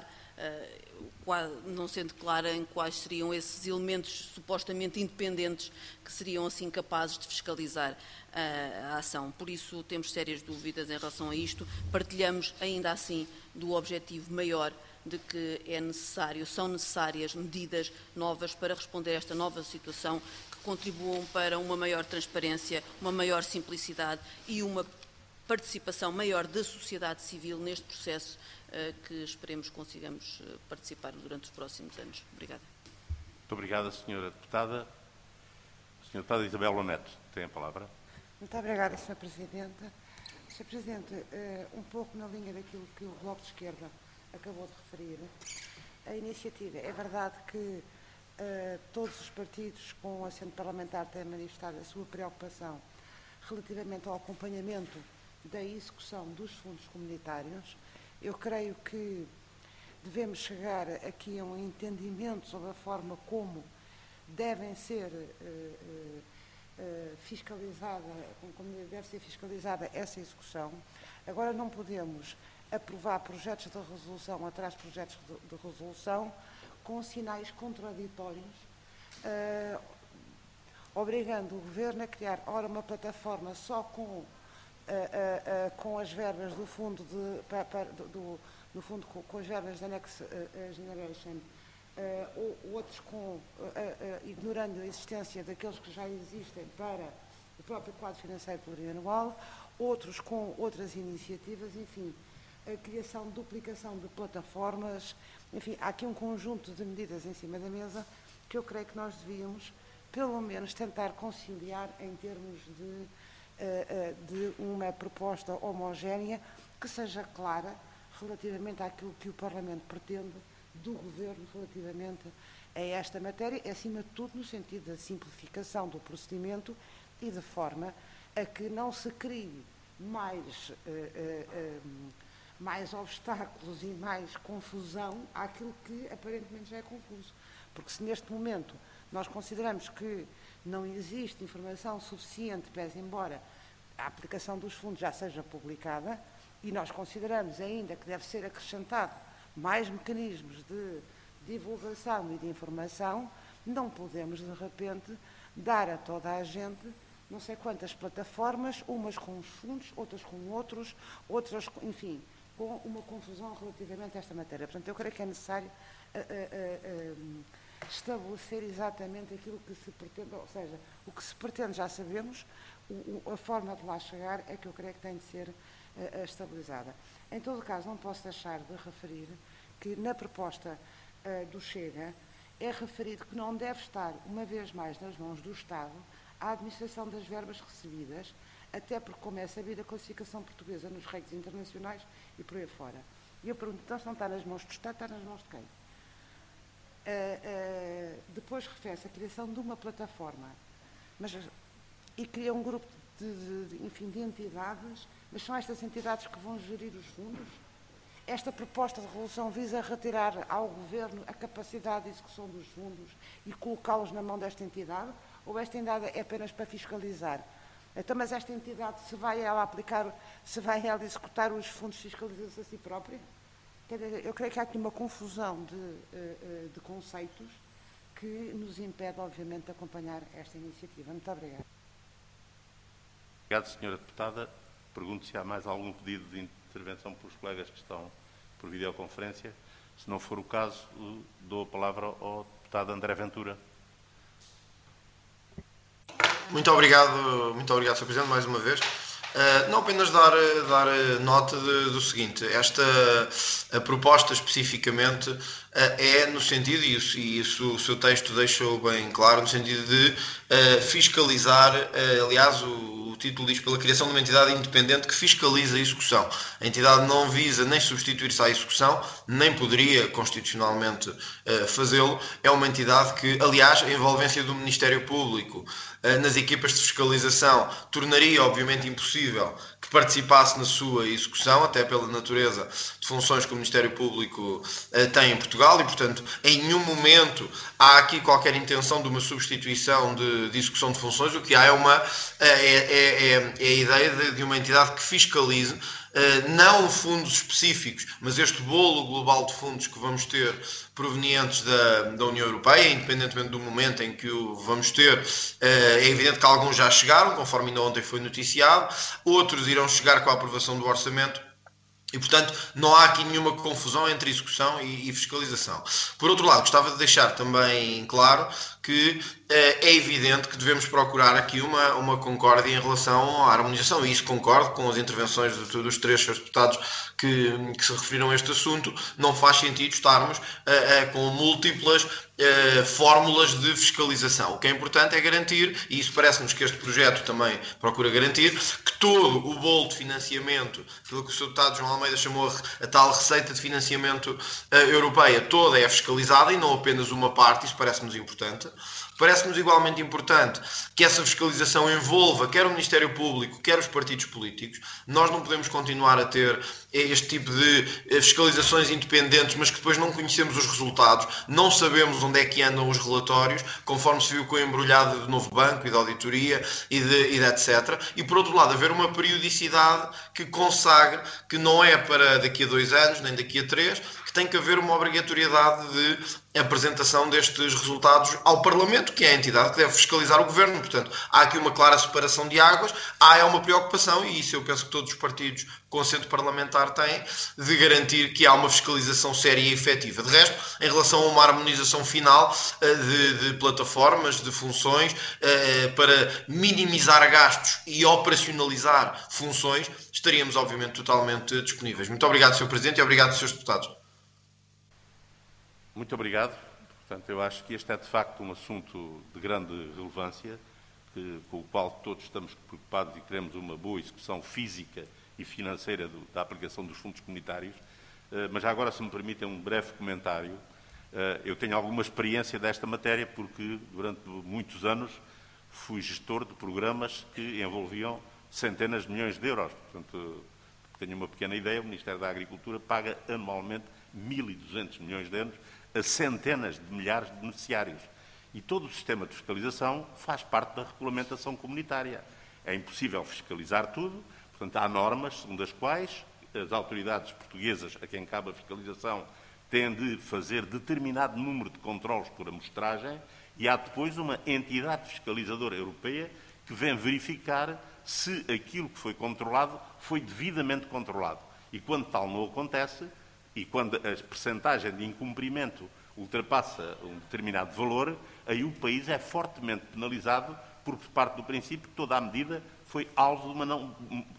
uh, não sendo clara em quais seriam esses elementos supostamente independentes que seriam assim capazes de fiscalizar uh, a ação. Por isso temos sérias dúvidas em relação a isto. Partilhamos ainda assim do objetivo maior de que é necessário, são necessárias medidas novas para responder a esta nova situação, que contribuam para uma maior transparência, uma maior simplicidade e uma participação maior da sociedade civil neste processo, que esperemos consigamos participar durante os próximos anos. Obrigada. Muito obrigada, senhora Deputada. senhora Deputada Isabel Neto, tem a palavra. Muito obrigada, senhora Presidente. senhora Presidente, um pouco na linha daquilo que o Bloco de Esquerda acabou de referir, a iniciativa, é verdade que uh, todos os partidos com assento parlamentar têm manifestado a sua preocupação relativamente ao acompanhamento da execução dos fundos comunitários. Eu creio que devemos chegar aqui a um entendimento sobre a forma como devem ser uh, uh, uh, fiscalizada, como deve ser fiscalizada essa execução. Agora não podemos aprovar projetos de resolução atrás de projetos de, de resolução com sinais contraditórios, uh, obrigando o Governo a criar, ora, uma plataforma só com, uh, uh, uh, com as verbas do fundo, de, para, para, do, do fundo com, com as verbas da Next uh, Generation, uh, ou outros com, uh, uh, ignorando a existência daqueles que já existem para o próprio quadro financeiro plurianual, outros com outras iniciativas, enfim, a criação, duplicação de plataformas, enfim, há aqui um conjunto de medidas em cima da mesa que eu creio que nós devíamos pelo menos tentar conciliar em termos de, de uma proposta homogénea que seja clara relativamente àquilo que o Parlamento pretende do Governo relativamente a esta matéria, acima de tudo no sentido da simplificação do procedimento e de forma a que não se crie mais, uh, uh, uh, mais obstáculos e mais confusão àquilo que aparentemente já é confuso. Porque se neste momento nós consideramos que não existe informação suficiente, pese embora a aplicação dos fundos já seja publicada, e nós consideramos ainda que deve ser acrescentado mais mecanismos de divulgação e de informação, não podemos de repente dar a toda a gente não sei quantas plataformas, umas com uns fundos, outras com outros, outras, enfim, com uma confusão relativamente a esta matéria. Portanto, eu creio que é necessário uh, uh, uh, estabelecer exatamente aquilo que se pretende, ou seja, o que se pretende já sabemos, o, o, a forma de lá chegar é que eu creio que tem de ser uh, estabilizada. Em todo caso, não posso deixar de referir que na proposta uh, do Chega é referido que não deve estar, uma vez mais, nas mãos do Estado a administração das verbas recebidas, até porque, como é sabido, a classificação portuguesa nos rankings internacionais e por aí fora. E eu pergunto, então, se não está nas mãos do Estado, está nas mãos de quem? Uh, uh, depois refere-se a criação de uma plataforma, mas, e cria um grupo de, de, de, enfim, de entidades, mas são estas entidades que vão gerir os fundos? Esta proposta de resolução visa retirar ao Governo a capacidade de execução dos fundos e colocá-los na mão desta entidade? Ou esta entidade é apenas para fiscalizar? Então, mas esta entidade, se vai ela aplicar, se vai ela executar os fundos, fiscaliza-se a si própria? Eu creio que há aqui uma confusão de, de conceitos que nos impede, obviamente, de acompanhar esta iniciativa. Muito obrigada. Obrigado, senhora Deputada. Pergunto se há mais algum pedido de intervenção pelos colegas que estão por videoconferência. Se não for o caso, dou a palavra ao deputado André Ventura. Muito obrigado, muito obrigado, senhor Presidente, mais uma vez. Uh, não apenas dar, dar nota de, do seguinte, esta a proposta especificamente uh, é no sentido, e isso, e isso o seu texto deixou bem claro, no sentido de uh, fiscalizar, uh, aliás, o, o título diz pela criação de uma entidade independente que fiscaliza a execução. A entidade não visa nem substituir-se à execução, nem poderia constitucionalmente uh, fazê-lo. É uma entidade que, aliás, a envolvência do Ministério Público uh, nas equipas de fiscalização tornaria, obviamente, impossível que participasse na sua execução, até pela natureza de funções que o Ministério Público uh, tem em Portugal, e, portanto, em nenhum momento há aqui qualquer intenção de uma substituição de, de execução de funções. O que há é, uma, uh, é, é, é a ideia de, de uma entidade que fiscalize, uh, não fundos específicos, mas este bolo global de fundos que vamos ter provenientes da, da União Europeia, independentemente do momento em que o vamos ter. Uh, é evidente que alguns já chegaram, conforme ainda ontem foi noticiado, outros irão chegar com a aprovação do orçamento. E, portanto, não há aqui nenhuma confusão entre execução e, e fiscalização. Por outro lado, gostava de deixar também claro que eh, é evidente que devemos procurar aqui uma, uma concórdia em relação à harmonização, e isso concordo com as intervenções de, dos três senhores deputados que, que se referiram a este assunto. Não faz sentido estarmos eh, eh, com múltiplas eh, fórmulas de fiscalização. O que é importante é garantir, e isso parece-nos que este projeto também procura garantir, que todo o bolo de financiamento, aquilo que o senhor deputado João Almeida chamou a, a tal receita de financiamento uh, europeia, toda é fiscalizada e não apenas uma parte. Isso parece-nos importante. Parece-nos igualmente importante que essa fiscalização envolva quer o Ministério Público, quer os partidos políticos. Nós não podemos continuar a ter este tipo de fiscalizações independentes, mas que depois não conhecemos os resultados, não sabemos onde é que andam os relatórios, conforme se viu com a embrulhada do novo banco e da auditoria e de, e de etcétera. E, por outro lado, haver uma periodicidade que consagre que não é para daqui a dois anos, nem daqui a três, que tem que haver uma obrigatoriedade de apresentação destes resultados ao Parlamento, que é a entidade que deve fiscalizar o Governo. Portanto, há aqui uma clara separação de águas, há uma preocupação, e isso eu penso que todos os partidos com assento parlamentar têm, de garantir que há uma fiscalização séria e efetiva. De resto, em relação a uma harmonização final de, de plataformas, de funções, para minimizar gastos e operacionalizar funções, estaríamos obviamente totalmente disponíveis. Muito obrigado, senhor Presidente, e obrigado, senhores deputados. Muito obrigado, Portanto, eu acho que este é de facto um assunto de grande relevância, que, com o qual todos estamos preocupados e queremos uma boa execução física e financeira do, da aplicação dos fundos comunitários. Uh, mas já agora, se me permitem um breve comentário, uh, eu tenho alguma experiência desta matéria porque durante muitos anos fui gestor de programas que envolviam centenas de milhões de euros. Portanto, tenho uma pequena ideia, o Ministério da Agricultura paga anualmente mil e duzentos milhões de euros a centenas de milhares de beneficiários. E todo o sistema de fiscalização faz parte da regulamentação comunitária. É impossível fiscalizar tudo, portanto, há normas segundo as quais as autoridades portuguesas, a quem cabe a fiscalização, têm de fazer determinado número de controles por amostragem e há depois uma entidade fiscalizadora europeia que vem verificar se aquilo que foi controlado foi devidamente controlado. E quando tal não acontece, e quando a percentagem de incumprimento ultrapassa um determinado valor, aí o país é fortemente penalizado porque parte do princípio que toda a medida foi alvo de uma, não,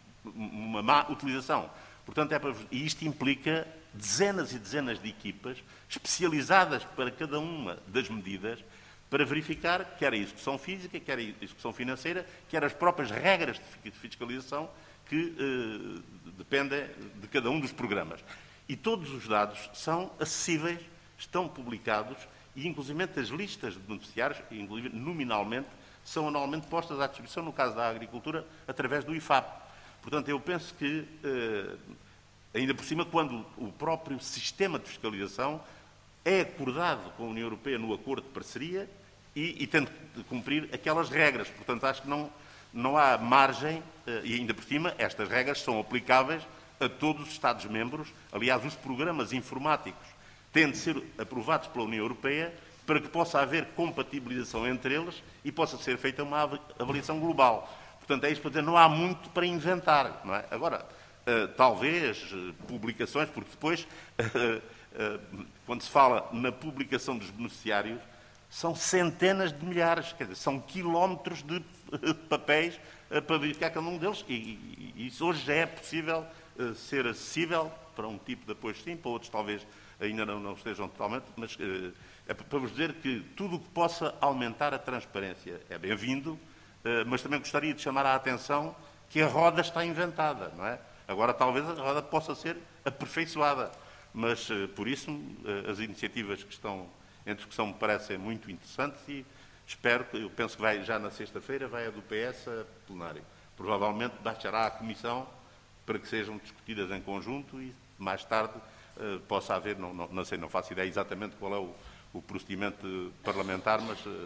uma má utilização. Portanto, é para, e isto implica dezenas e dezenas de equipas especializadas para cada uma das medidas para verificar quer a execução física, quer a execução financeira, quer as próprias regras de fiscalização que eh, dependem de cada um dos programas. E todos os dados são acessíveis, estão publicados e, inclusive, as listas de beneficiários, inclusive nominalmente, são anualmente postas à distribuição, no caso da agricultura, através do I F A P. Portanto, eu penso que, eh, ainda por cima, quando o próprio sistema de fiscalização é acordado com a União Europeia no acordo de parceria e, e tem de cumprir aquelas regras. Portanto, acho que não, não há margem, eh, e ainda por cima, estas regras são aplicáveis a todos os Estados-membros. Aliás, os programas informáticos têm de ser aprovados pela União Europeia para que possa haver compatibilização entre eles e possa ser feita uma avaliação global. Portanto, é isto para dizer, não há muito para inventar, não é? Agora, uh, talvez uh, publicações, porque depois, uh, uh, quando se fala na publicação dos beneficiários, são centenas de milhares, quer dizer, são quilómetros de uh, papéis uh, para verificar cada um deles, e, e, e isso hoje já é possível uh, ser acessível para um tipo de apoio sim, para outros talvez ainda não, não estejam totalmente, mas uh, é para vos dizer que tudo o que possa aumentar a transparência é bem-vindo, uh, mas também gostaria de chamar a atenção que a roda está inventada, não é? Agora talvez a roda possa ser aperfeiçoada, mas uh, por isso uh, as iniciativas que estão em discussão me parecem muito interessantes e espero que, eu penso que vai, já na sexta-feira vai a do P S a plenário. Provavelmente baixará à Comissão para que sejam discutidas em conjunto e mais tarde uh, possa haver, não, não, não sei, não faço ideia exatamente qual é o, o procedimento parlamentar, mas uh,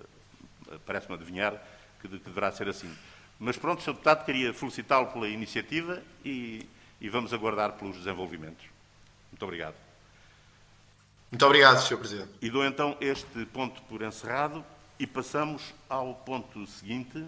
uh, parece-me adivinhar que, de, que deverá ser assim. Mas pronto, senhor Deputado, queria felicitá-lo pela iniciativa e, e vamos aguardar pelos desenvolvimentos. Muito obrigado. Muito obrigado, senhor Presidente. E dou então este ponto por encerrado e passamos ao ponto seguinte,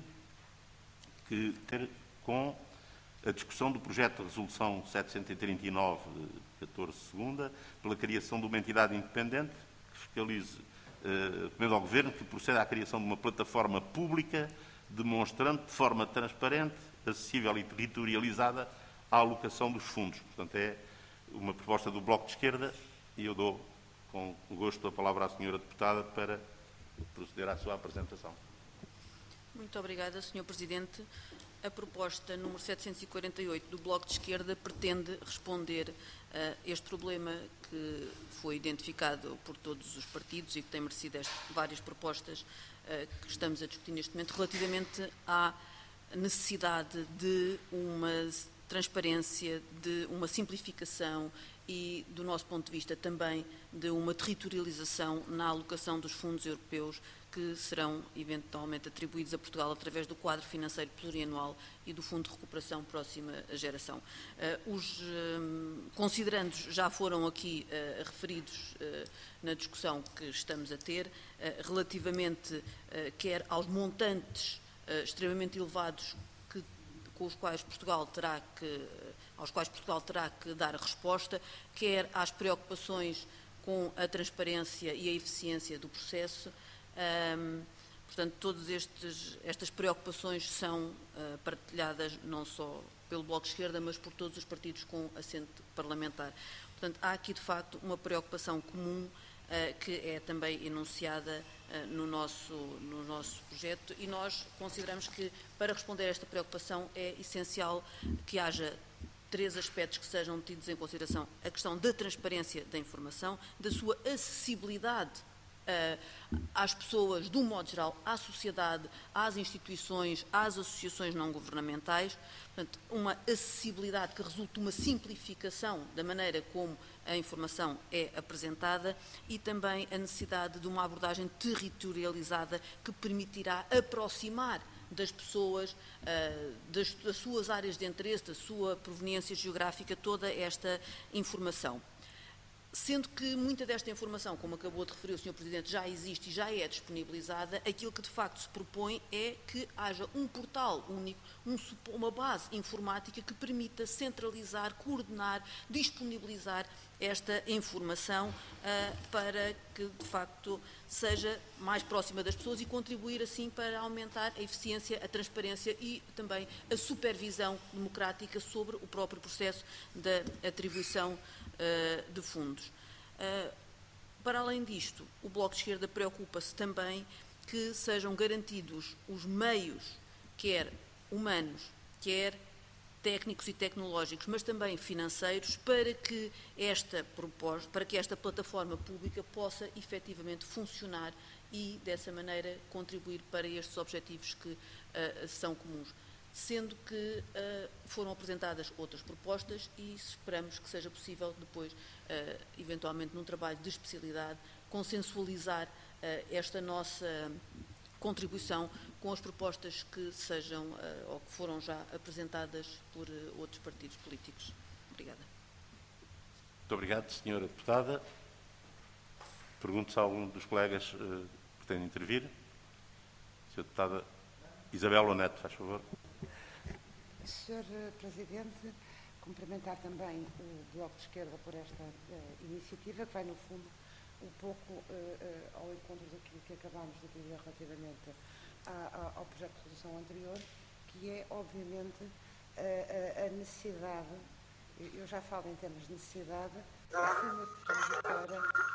que tem com a discussão do projeto de resolução setecentos e trinta e nove, catorze segunda, pela criação de uma entidade independente que fiscalize, eh, recomenda ao Governo que proceda à criação de uma plataforma pública demonstrando de forma transparente, acessível e territorializada a alocação dos fundos. Portanto, é uma proposta do Bloco de Esquerda e eu dou com gosto a palavra à senhora Deputada para proceder à sua apresentação. Muito obrigada, senhor Presidente. A proposta número setecentos e quarenta e oito do Bloco de Esquerda pretende responder a este problema que foi identificado por todos os partidos e que tem merecido este, várias propostas uh, que estamos a discutir neste momento relativamente à necessidade de uma transparência, de uma simplificação e, do nosso ponto de vista, também de uma territorialização na alocação dos fundos europeus que serão eventualmente atribuídos a Portugal através do quadro financeiro plurianual e do Fundo de Recuperação Próxima Geração. Uh, os uh, considerandos já foram aqui uh, referidos uh, na discussão que estamos a ter, uh, relativamente uh, quer aos montantes uh, extremamente elevados que, com os quais Portugal terá que, aos quais Portugal terá que dar resposta, quer às preocupações com a transparência e a eficiência do processo. Um, portanto, todas estes, estas preocupações são uh, partilhadas não só pelo Bloco de Esquerda, mas por todos os partidos com assento parlamentar. Portanto, há aqui, de facto, uma preocupação comum que é também enunciada no nosso, no nosso projeto, e nós consideramos que, para responder a esta preocupação, é essencial que haja três aspectos que sejam tidos em consideração: a questão da transparência da informação, da sua acessibilidade uh, às pessoas, de um modo geral, à sociedade, às instituições, às associações não governamentais, portanto, uma acessibilidade que resulte de uma simplificação da maneira como a informação é apresentada, e também a necessidade de uma abordagem territorializada que permitirá aproximar das pessoas, das, das suas áreas de interesse, da sua proveniência geográfica, toda esta informação. Sendo que muita desta informação, como acabou de referir o senhor Presidente, já existe e já é disponibilizada, aquilo que de facto se propõe é que haja um portal único, um, uma base informática que permita centralizar, coordenar, disponibilizar esta informação uh, para que de facto seja mais próxima das pessoas e contribuir assim para aumentar a eficiência, a transparência e também a supervisão democrática sobre o próprio processo da atribuição uh, de fundos. Uh, para além disto, o Bloco de Esquerda preocupa-se também que sejam garantidos os meios, quer humanos, quer técnicos e tecnológicos, mas também financeiros, para que esta proposta, para que esta plataforma pública possa efetivamente funcionar e, dessa maneira, contribuir para estes objetivos que uh, são comuns. Sendo que uh, foram apresentadas outras propostas e esperamos que seja possível depois, uh, eventualmente num trabalho de especialidade, consensualizar uh, esta nossa contribuição com as propostas que sejam uh, ou que foram já apresentadas por uh, outros partidos políticos. Obrigada. Muito obrigado, senhora Deputada. Pergunto se algum dos colegas uh, pretende intervir. senhora Deputada Isabel Neto, faz favor. senhor Presidente, cumprimentar também o Bloco de Esquerda por esta uh, iniciativa, que vai, no fundo, um pouco uh, uh, ao encontro daquilo que acabámos de dizer relativamente a, a, ao projeto de resolução anterior, que é, obviamente, a, a, a necessidade, eu já falo em termos de necessidade, acima de tudo para,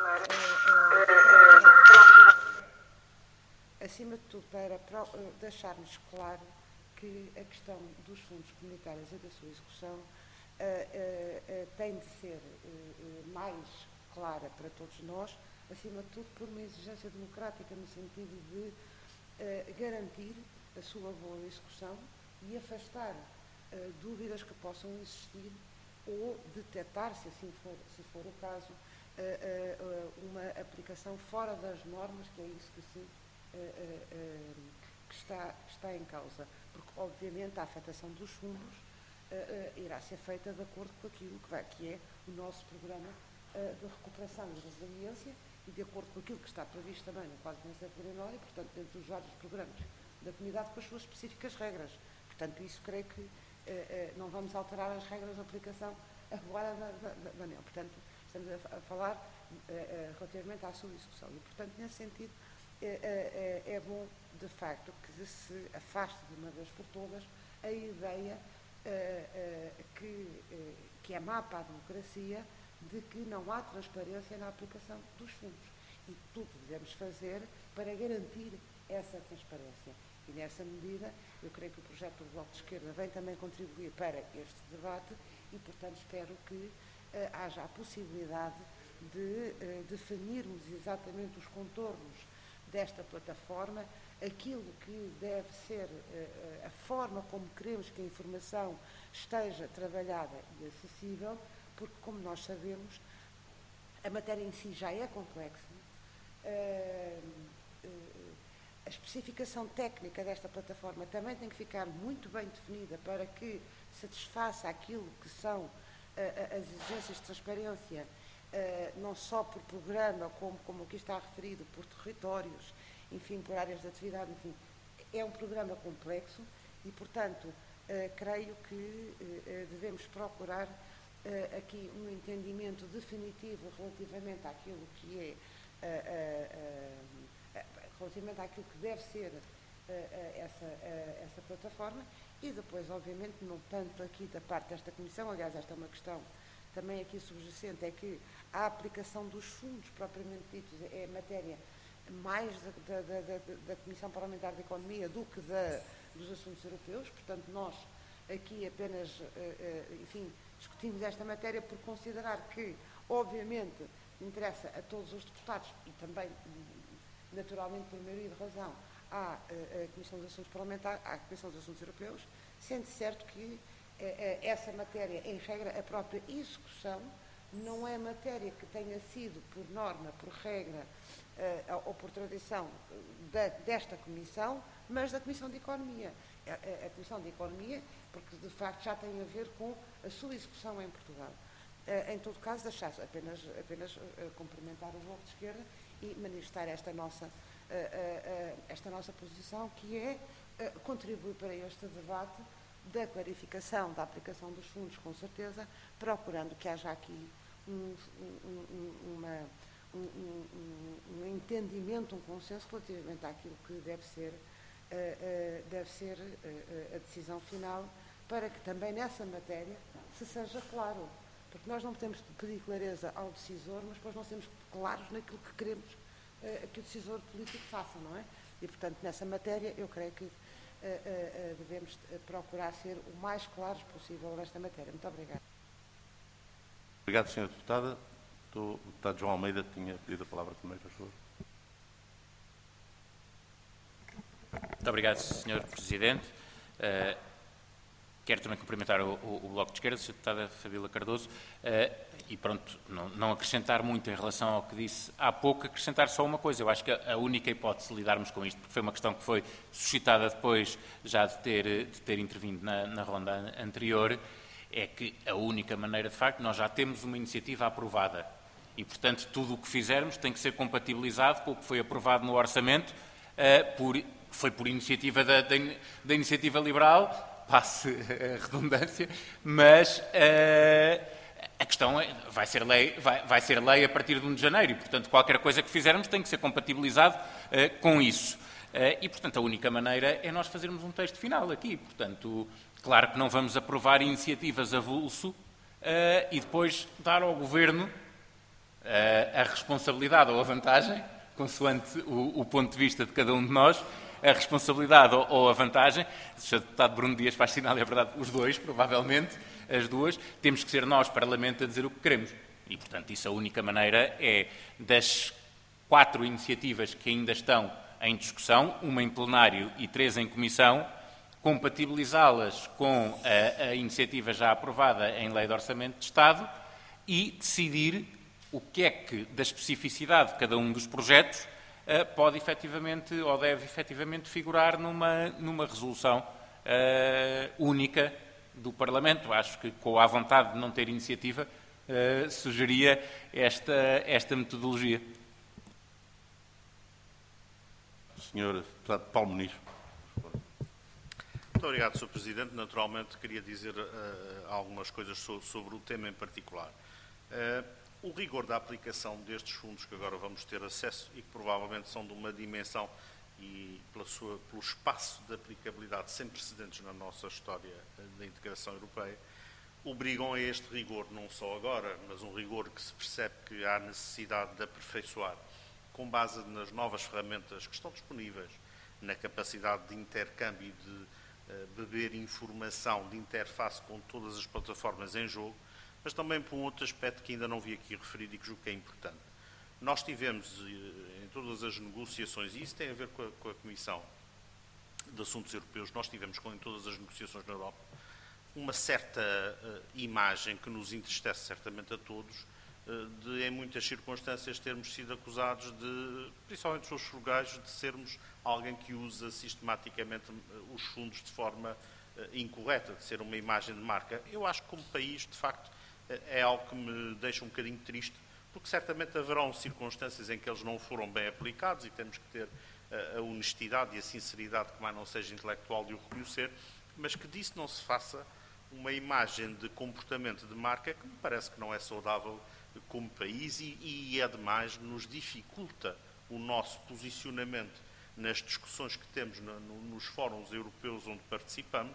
uh, uh, acima de tudo para, para uh, deixarmos claro que a questão dos fundos comunitários e da sua execução uh, uh, uh, tem de ser uh, uh, mais clara para todos nós, acima de tudo por uma exigência democrática no sentido de uh, garantir a sua boa execução e afastar uh, dúvidas que possam existir ou detectar, se assim for, se for o caso, uh, uh, uma aplicação fora das normas, que é isso que, se, uh, uh, uh, que, está, que está em causa. Porque, obviamente, a afetação dos fundos uh, uh, irá ser feita de acordo com aquilo que, vai, que é o nosso programa de recuperação e resiliência e de acordo com aquilo que está previsto também no quadro financeiro plurianual e, portanto, dentro dos vários programas da comunidade com as suas específicas regras. Portanto, isso creio que eh, eh, não vamos alterar as regras de aplicação agora da, da, da União. Portanto, estamos a, a falar eh, eh, relativamente à sua execução e, portanto, nesse sentido, eh, eh, é bom, de facto, que se afaste de uma vez por todas a ideia eh, eh, que, eh, que é má para a democracia, de que não há transparência na aplicação dos fundos. E tudo devemos fazer para garantir essa transparência. E, nessa medida, eu creio que o projeto do Bloco de Esquerda vem também contribuir para este debate e, portanto, espero que uh, haja a possibilidade de uh, definirmos exatamente os contornos desta plataforma, aquilo que deve ser uh, a forma como queremos que a informação esteja trabalhada e acessível, porque, como nós sabemos, a matéria em si já é complexa. Uh, uh, a especificação técnica desta plataforma também tem que ficar muito bem definida para que satisfaça aquilo que são uh, as exigências de transparência, uh, não só por programa, como, como aqui está referido, por territórios, enfim, por áreas de atividade, enfim. É um programa complexo e, portanto, uh, creio que uh, devemos procurar Uh, aqui um entendimento definitivo relativamente àquilo que é uh, uh, uh, relativamente àquilo que deve ser uh, uh, essa, uh, essa plataforma e depois, obviamente, não tanto aqui da parte desta Comissão, aliás, esta é uma questão também aqui subjacente é que a aplicação dos fundos propriamente ditos é matéria mais da, da, da, da Comissão Parlamentar de Economia do que da, dos assuntos europeus, portanto nós aqui apenas, enfim, discutimos esta matéria por considerar que, obviamente, interessa a todos os deputados e também, naturalmente, por maioria de razão, à a Comissão dos Assuntos Parlamentares, à Comissão dos Assuntos Europeus, sendo certo que essa matéria, em regra, a própria execução, não é matéria que tenha sido, por norma, por regra uh, ou por tradição da, desta Comissão, mas da Comissão de Economia. A, a, a Comissão de Economia, porque de facto já tem a ver com a sua execução em Portugal. Uh, em todo caso, deixar apenas, apenas uh, cumprimentar o Bloco de Esquerda e manifestar esta nossa, uh, uh, uh, esta nossa posição, que é uh, contribuir para este debate da clarificação da aplicação dos fundos, com certeza, procurando que haja aqui um, um, uma, um, um, um entendimento, um consenso relativamente àquilo que deve ser, uh, uh, deve ser uh, a decisão final, para que também nessa matéria se seja claro. Porque nós não podemos pedir clareza ao decisor, mas depois não sermos claros naquilo que queremos uh, que o decisor político faça, não é? E, portanto, nessa matéria, eu creio que Uh, uh, uh, devemos uh, procurar ser o mais claros possível nesta matéria. Muito obrigada. Obrigado, senhora Deputada. O Deputado João Almeida tinha pedido a palavra também, por favor. Muito obrigado, senhor Presidente. Uh, quero também cumprimentar o, o, o Bloco de Esquerda, a senhora Deputada Fabíola Cardoso, uh, e pronto, não, não acrescentar muito em relação ao que disse há pouco, acrescentar só uma coisa. Eu acho que a, a única hipótese de lidarmos com isto, porque foi uma questão que foi suscitada depois já de ter, de ter intervindo na, na ronda anterior, é que a única maneira, de facto, nós já temos uma iniciativa aprovada e, portanto, tudo o que fizermos tem que ser compatibilizado com o que foi aprovado no orçamento, uh, por, foi por iniciativa da, da, da Iniciativa Liberal, passe a redundância, mas uh, a questão é, vai ser lei, vai, vai ser lei a partir de um de janeiro e, portanto, qualquer coisa que fizermos tem que ser compatibilizado uh, com isso. Uh, e, portanto, a única maneira é nós fazermos um texto final aqui. Portanto, claro que não vamos aprovar iniciativas a vulso uh, e depois dar ao Governo uh, a responsabilidade ou a vantagem, consoante o, o ponto de vista de cada um de nós, a responsabilidade ou, ou a vantagem. O senhor Deputado Bruno Dias faz sinal, é verdade, os dois, provavelmente, as duas, temos que ser nós, Parlamento, a dizer o que queremos. E, portanto, isso a única maneira é, das quatro iniciativas que ainda estão em discussão, uma em plenário e três em comissão, compatibilizá-las com a, a iniciativa já aprovada em Lei de Orçamento de Estado e decidir o que é que, da especificidade de cada um dos projetos, uh, pode efetivamente, ou deve efetivamente figurar numa, numa resolução uh, única do Parlamento. Acho que, com a vontade de não ter iniciativa, uh, sugeria esta, esta metodologia. senhor Deputado Paulo Muniz. Muito obrigado, senhor Presidente. Naturalmente, queria dizer uh, algumas coisas so sobre o tema em particular. Uh, o rigor da aplicação destes fundos que agora vamos ter acesso e que provavelmente são de uma dimensão e pela sua, pelo espaço de aplicabilidade sem precedentes na nossa história da integração europeia, obrigam a este rigor, não só agora, mas um rigor que se percebe que há necessidade de aperfeiçoar com base nas novas ferramentas que estão disponíveis, na capacidade de intercâmbio e de uh, beber informação de interface com todas as plataformas em jogo, mas também por um outro aspecto que ainda não vi aqui referido e que julgo que é importante. Nós tivemos uh, em todas as negociações, e isso tem a ver com a, com a Comissão de Assuntos Europeus, nós tivemos com, em todas as negociações na Europa uma certa uh, imagem que nos entristece certamente a todos, de, em muitas circunstâncias, termos sido acusados de, principalmente os frugais, de sermos alguém que usa sistematicamente os fundos de forma uh, incorreta, de ser uma imagem de marca. Eu acho que, como país, de facto, é algo que me deixa um bocadinho triste, porque certamente haverão circunstâncias em que eles não foram bem aplicados e temos que ter uh, a honestidade e a sinceridade, que mais não seja intelectual, de o reconhecer, mas que disso não se faça uma imagem de comportamento de marca que me parece que não é saudável como país e, e ademais, nos dificulta o nosso posicionamento nas discussões que temos no, no, nos fóruns europeus onde participamos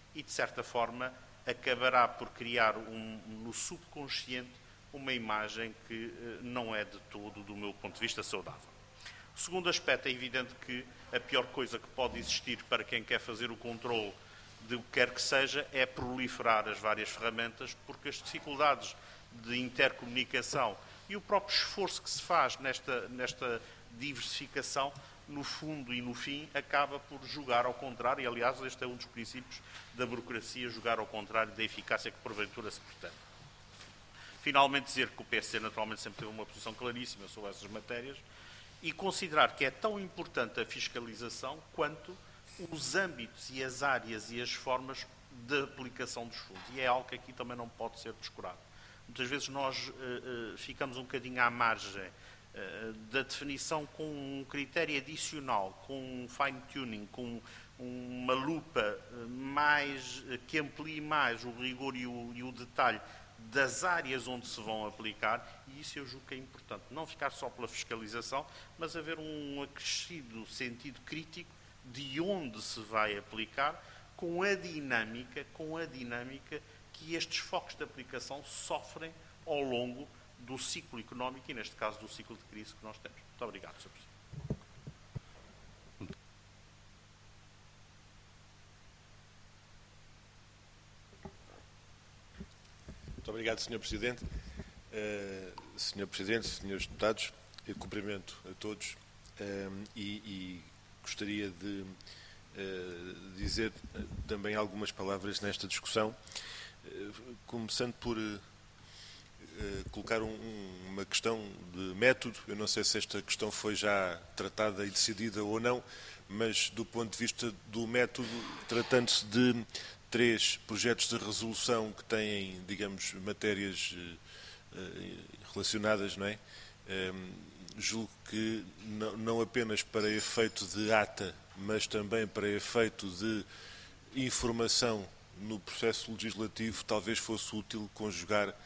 e, de certa forma, acabará por criar um, no subconsciente uma imagem que não é de todo, do meu ponto de vista, saudável. O segundo aspecto, é evidente que a pior coisa que pode existir para quem quer fazer o controle de o que quer que seja é proliferar as várias ferramentas, porque as dificuldades de intercomunicação e o próprio esforço que se faz nesta, nesta diversificação, no fundo e no fim, acaba por jogar ao contrário, e aliás este é um dos princípios da burocracia, jogar ao contrário da eficácia que porventura se pretende. Finalmente dizer que o P S C naturalmente sempre teve uma posição claríssima sobre essas matérias e considerar que é tão importante a fiscalização quanto os âmbitos e as áreas e as formas de aplicação dos fundos. E é algo que aqui também não pode ser descurado. Muitas vezes nós uh, uh, ficamos um bocadinho à margem uh, da definição com um critério adicional, com um fine-tuning, com uma lupa mais, uh, que amplie mais o rigor e o, e o detalhe das áreas onde se vão aplicar, e isso eu julgo que é importante. Não ficar só pela fiscalização, mas haver um acrescido sentido crítico de onde se vai aplicar, com a dinâmica, com a dinâmica que estes focos de aplicação sofrem ao longo do ciclo económico e, neste caso, do ciclo de crise que nós temos. Muito obrigado, senhor Presidente. Muito obrigado, senhor Presidente. Uh, senhor Presidente, senhores deputados, eu cumprimento a todos um, e, e gostaria de uh, dizer também algumas palavras nesta discussão, uh, começando por uh, uh, colocar um, uma questão de método. Eu não sei se esta questão foi já tratada e decidida ou não, mas do ponto de vista do método, tratando-se de três projetos de resolução que têm, digamos, matérias uh, relacionadas, não é? Um, julgo que não, não apenas para efeito de ata, mas também para efeito de informação no processo legislativo, talvez fosse útil conjugar, uh,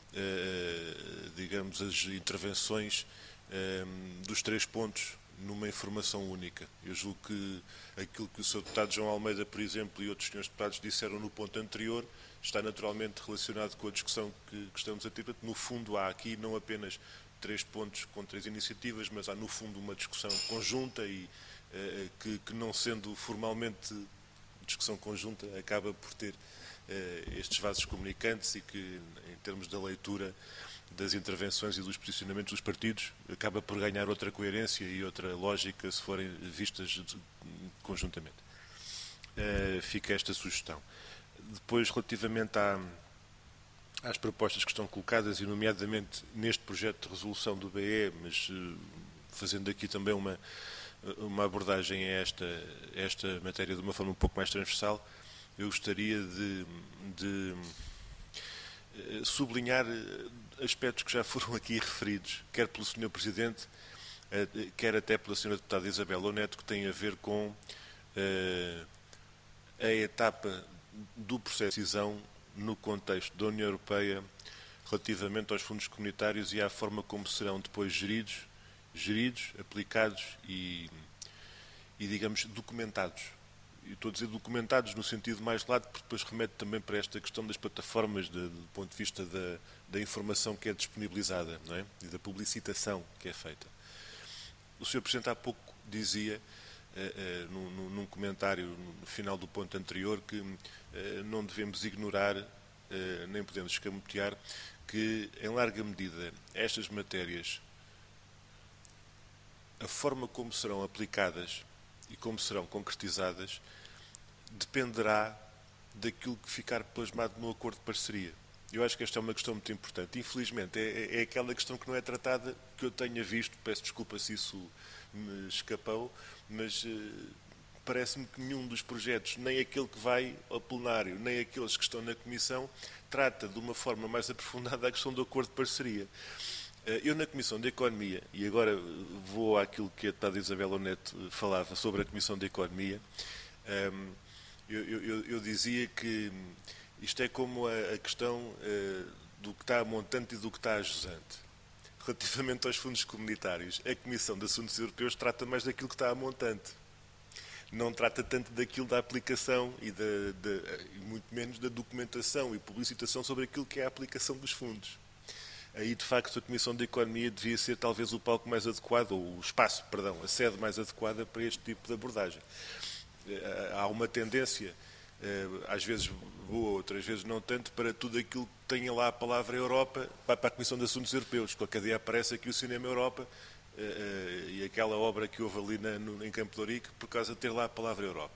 digamos, as intervenções um, dos três pontos numa informação única. Eu julgo que aquilo que o senhor deputado João Almeida, por exemplo, e outros senhores deputados disseram no ponto anterior, está naturalmente relacionado com a discussão que, que estamos a ter. Portanto, no fundo, há aqui não apenas três pontos com três iniciativas, mas há, no fundo, uma discussão conjunta e eh, que, que, não sendo formalmente discussão conjunta, acaba por ter eh, estes vasos comunicantes e que, em termos da leitura das intervenções e dos posicionamentos dos partidos, acaba por ganhar outra coerência e outra lógica se forem vistas conjuntamente. Uh, fica esta sugestão. Depois, relativamente à, às propostas que estão colocadas, e nomeadamente neste projeto de resolução do B E, mas uh, fazendo aqui também uma, uma abordagem a esta, a esta matéria de uma forma um pouco mais transversal, eu gostaria de, de sublinhar aspectos que já foram aqui referidos, quer pelo senhor Presidente, quer até pela senhora deputada Isabel Oneto, que tem a ver com uh, a etapa do processo de decisão no contexto da União Europeia relativamente aos fundos comunitários e à forma como serão depois geridos, geridos, aplicados e, e digamos, documentados. E estou a dizer documentados no sentido mais lato, porque depois remete também para esta questão das plataformas, de, do ponto de vista da, da informação que é disponibilizada, não é? E da publicitação que é feita. O senhor Presidente há pouco dizia, eh, eh, num, num comentário no final do ponto anterior, que eh, não devemos ignorar, eh, nem podemos escamotear, que, em larga medida, estas matérias, a forma como serão aplicadas e como serão concretizadas, dependerá daquilo que ficar plasmado no acordo de parceria. Eu acho que esta é uma questão muito importante. Infelizmente, é, é aquela questão que não é tratada, que eu tenha visto, peço desculpa se isso me escapou, mas eh, parece-me que nenhum dos projetos, nem aquele que vai ao plenário, nem aqueles que estão na Comissão, trata de uma forma mais aprofundada a questão do acordo de parceria. Eu, na Comissão de Economia, e agora vou àquilo que a deputada Isabel Oneto falava sobre a Comissão de Economia, eu, eu, eu dizia que isto é como a, a questão do que está a montante e do que está a jusante. Relativamente aos fundos comunitários, a Comissão de Assuntos Europeus trata mais daquilo que está a montante. não trata tanto daquilo da aplicação e, da, da, e muito menos da documentação e publicitação sobre aquilo que é a aplicação dos fundos. Aí, de facto, a Comissão de Economia devia ser talvez o palco mais adequado, ou o espaço, perdão, a sede mais adequada para este tipo de abordagem. Há uma tendência, às vezes boa, outras vezes não tanto, para tudo aquilo que tenha lá a palavra Europa, vai para a Comissão de Assuntos Europeus. Qualquer dia aparece aqui o Cinema Europa e aquela obra que houve ali na, no, em Campo de Ourique, por causa de ter lá a palavra Europa.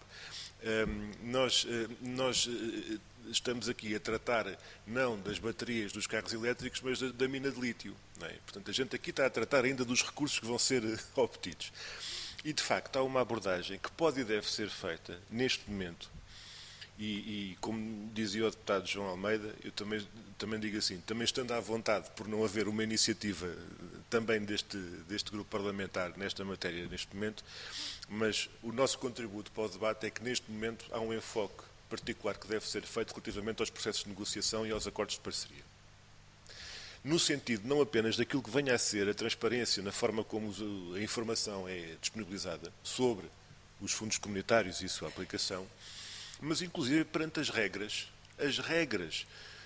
Nós, nós estamos aqui a tratar não das baterias dos carros elétricos, mas da, da mina de lítio. Não é? Portanto, a gente aqui está a tratar ainda dos recursos que vão ser obtidos. E, de facto, há uma abordagem que pode e deve ser feita neste momento. E, e como dizia o deputado João Almeida, eu também, também digo assim, também estando à vontade por não haver uma iniciativa também deste, deste grupo parlamentar nesta matéria neste momento, mas o nosso contributo para o debate é que neste momento há um enfoque particular que deve ser feito relativamente aos processos de negociação e aos acordos de parceria. No sentido não apenas daquilo que venha a ser a transparência na forma como a informação é disponibilizada sobre os fundos comunitários e a sua aplicação, mas inclusive perante as regras, as regras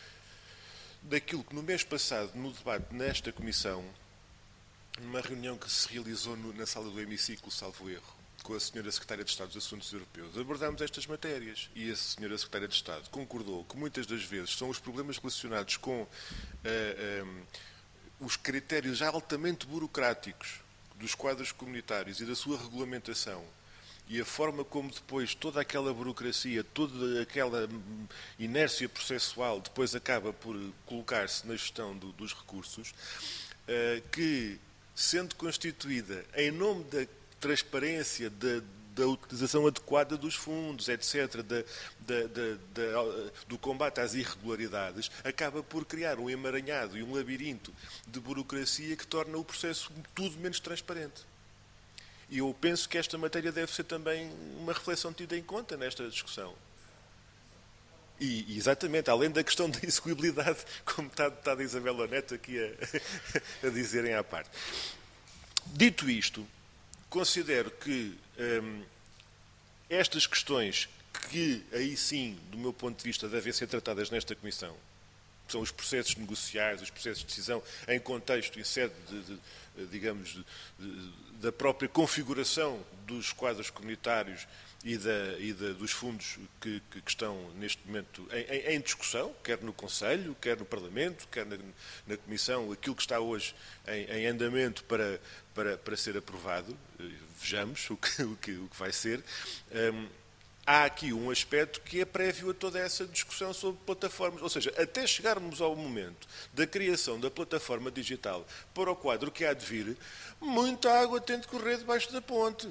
daquilo que no mês passado, no debate nesta Comissão, numa reunião que se realizou no, na sala do hemiciclo, salvo erro, com a senhora Secretária de Estado dos Assuntos Europeus, abordámos estas matérias e a senhora Secretária de Estado concordou que muitas das vezes são os problemas relacionados com uh, um, os critérios já altamente burocráticos dos quadros comunitários e da sua regulamentação e a forma como depois toda aquela burocracia, toda aquela inércia processual depois acaba por colocar-se na gestão do, dos recursos, uh, que, sendo constituída em nome da transparência, da, da utilização adequada dos fundos, etcétera, da, da, da, da, do combate às irregularidades, acaba por criar um emaranhado e um labirinto de burocracia que torna o processo tudo menos transparente. E eu penso que esta matéria deve ser também uma reflexão tida em conta nesta discussão. E, exatamente, além da questão da execuibilidade, como está a deputada Isabel Neto aqui a, a dizerem à parte. Dito isto, considero que hum, estas questões que, aí sim, do meu ponto de vista, devem ser tratadas nesta Comissão, são os processos negociais, os processos de decisão em contexto e sede, de, de, digamos, de, de, da própria configuração dos quadros comunitários e, da, e da, dos fundos que, que, que estão neste momento em, em, em discussão, quer no Conselho, quer no Parlamento, quer na, na Comissão, aquilo que está hoje em, em andamento para, para, para ser aprovado, vejamos o que, o que, o que vai ser. Um, há aqui um aspecto que é prévio a toda essa discussão sobre plataformas, ou seja, até chegarmos ao momento da criação da plataforma digital para o quadro que há de vir, muita água tem de correr debaixo da ponte.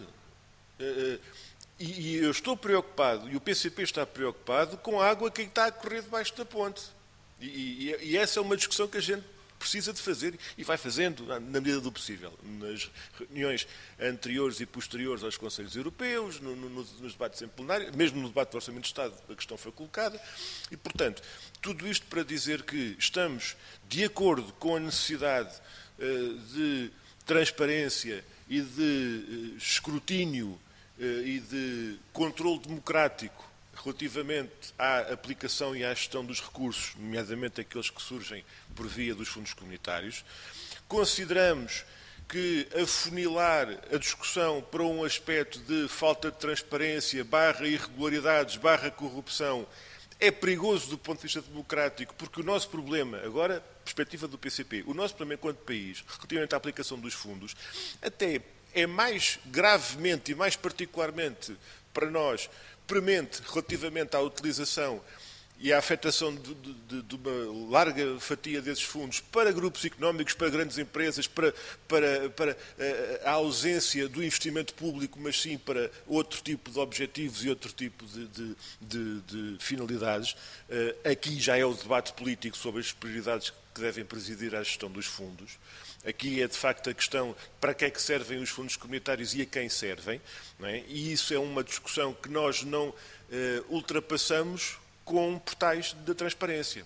E eu estou preocupado, e o P C P está preocupado, com a água que está a correr debaixo da ponte. E, e, e essa é uma discussão que a gente precisa de fazer e vai fazendo na medida do possível, nas reuniões anteriores e posteriores aos Conselhos Europeus, no, no, nos debates em plenário, mesmo no debate do Orçamento de Estado a questão foi colocada, e, portanto, tudo isto para dizer que estamos de acordo com a necessidade uh, de transparência e de uh, escrutínio uh, e de controle democrático relativamente à aplicação e à gestão dos recursos, nomeadamente aqueles que surgem por via dos fundos comunitários. Consideramos que afunilar a discussão para um aspecto de falta de transparência, barra irregularidades, barra corrupção, é perigoso do ponto de vista democrático, porque o nosso problema, agora, perspectiva do P C P, o nosso problema enquanto país, relativamente à aplicação dos fundos, até é mais gravemente e mais particularmente para nós premente relativamente à utilização e à afetação de, de, de uma larga fatia desses fundos para grupos económicos, para grandes empresas, para, para, para a ausência do investimento público, mas sim para outro tipo de objetivos e outro tipo de, de, de, de finalidades. Aqui já é o debate político sobre as prioridades que devem presidir à gestão dos fundos. Aqui é, de facto, a questão para que é que servem os fundos comunitários e a quem servem, não é? E isso é uma discussão que nós não eh, ultrapassamos com portais de transparência.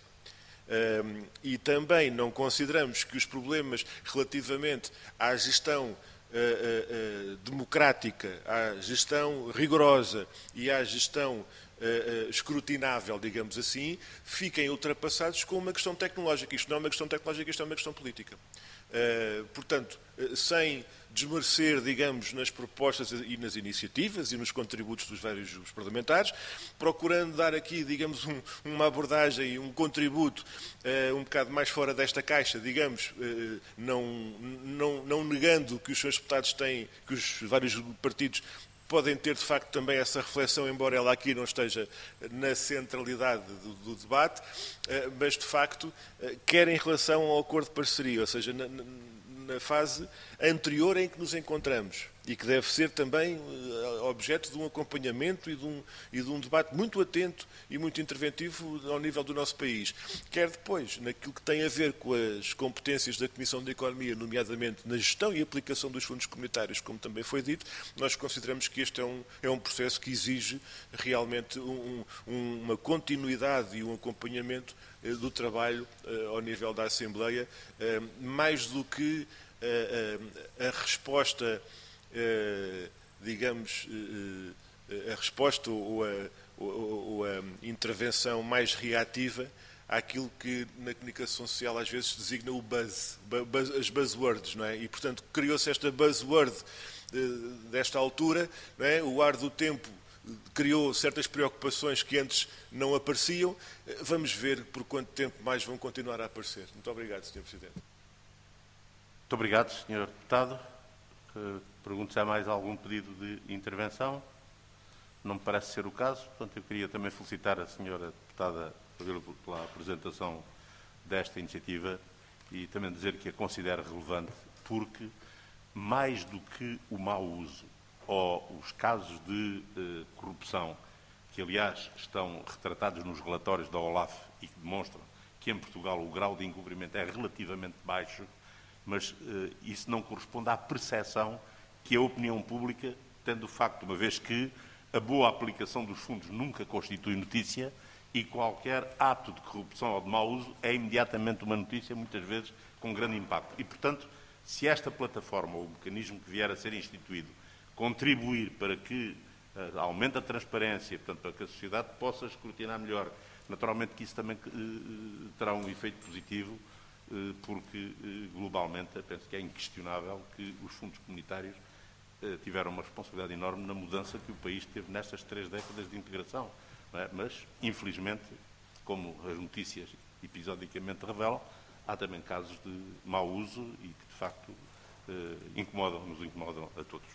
Um, e também não consideramos que os problemas relativamente à gestão uh, uh, democrática, à gestão rigorosa e à gestão uh, uh, escrutinável, digamos assim, fiquem ultrapassados com uma questão tecnológica. Isto não é uma questão tecnológica, isto é uma questão política. Uh, portanto, uh, sem desmerecer, digamos, nas propostas e nas iniciativas e nos contributos dos vários grupos parlamentares, procurando dar aqui, digamos, um, uma abordagem e um contributo uh, um bocado mais fora desta caixa, digamos, uh, não, não, não negando que os senhores deputados têm, que os vários partidos podem ter, de facto, também essa reflexão, embora ela aqui não esteja na centralidade do, do debate, uh, mas, de facto, uh, quer em relação ao acordo de parceria, ou seja, na, na, na fase anterior em que nos encontramos e que deve ser também uh, objeto de um acompanhamento e de um, e de um debate muito atento e muito interventivo ao nível do nosso país. Quer depois, naquilo que tem a ver com as competências da Comissão de Economia, nomeadamente na gestão e aplicação dos fundos comunitários, como também foi dito, nós consideramos que este é um, é um processo que exige realmente um, um, uma continuidade e um acompanhamento uh, do trabalho uh, ao nível da Assembleia, uh, mais do que uh, uh, a resposta Uh, digamos, uh, uh, a resposta ou a, ou, ou a intervenção mais reativa àquilo que na comunicação social às vezes designa o buzz, buzz as buzzwords, não é? E, portanto, criou-se esta buzzword uh, desta altura, não é? O ar do tempo criou certas preocupações que antes não apareciam. Vamos ver por quanto tempo mais vão continuar a aparecer. Muito obrigado, senhor Presidente. Muito obrigado, senhor Deputado. Pergunto se há mais algum pedido de intervenção. Não me parece ser o caso. Portanto, eu queria também felicitar a senhora Deputada pela apresentação desta iniciativa e também dizer que a considero relevante porque, mais do que o mau uso ou os casos de eh, corrupção, que aliás estão retratados nos relatórios da OLAF e que demonstram que em Portugal o grau de encobrimento é relativamente baixo, mas uh, isso não corresponde à percepção que a opinião pública tem do facto, uma vez que a boa aplicação dos fundos nunca constitui notícia e qualquer ato de corrupção ou de mau uso é imediatamente uma notícia, muitas vezes com grande impacto. E, portanto, se esta plataforma ou o mecanismo que vier a ser instituído contribuir para que uh, aumente a transparência, portanto, para que a sociedade possa escrutinar melhor, naturalmente que isso também uh, terá um efeito positivo, porque, globalmente, eu penso que é inquestionável que os fundos comunitários tiveram uma responsabilidade enorme na mudança que o país teve nestas três décadas de integração. Não é? Mas, infelizmente, como as notícias episodicamente revelam, há também casos de mau uso e que, de facto, incomodam, nos incomodam a todos.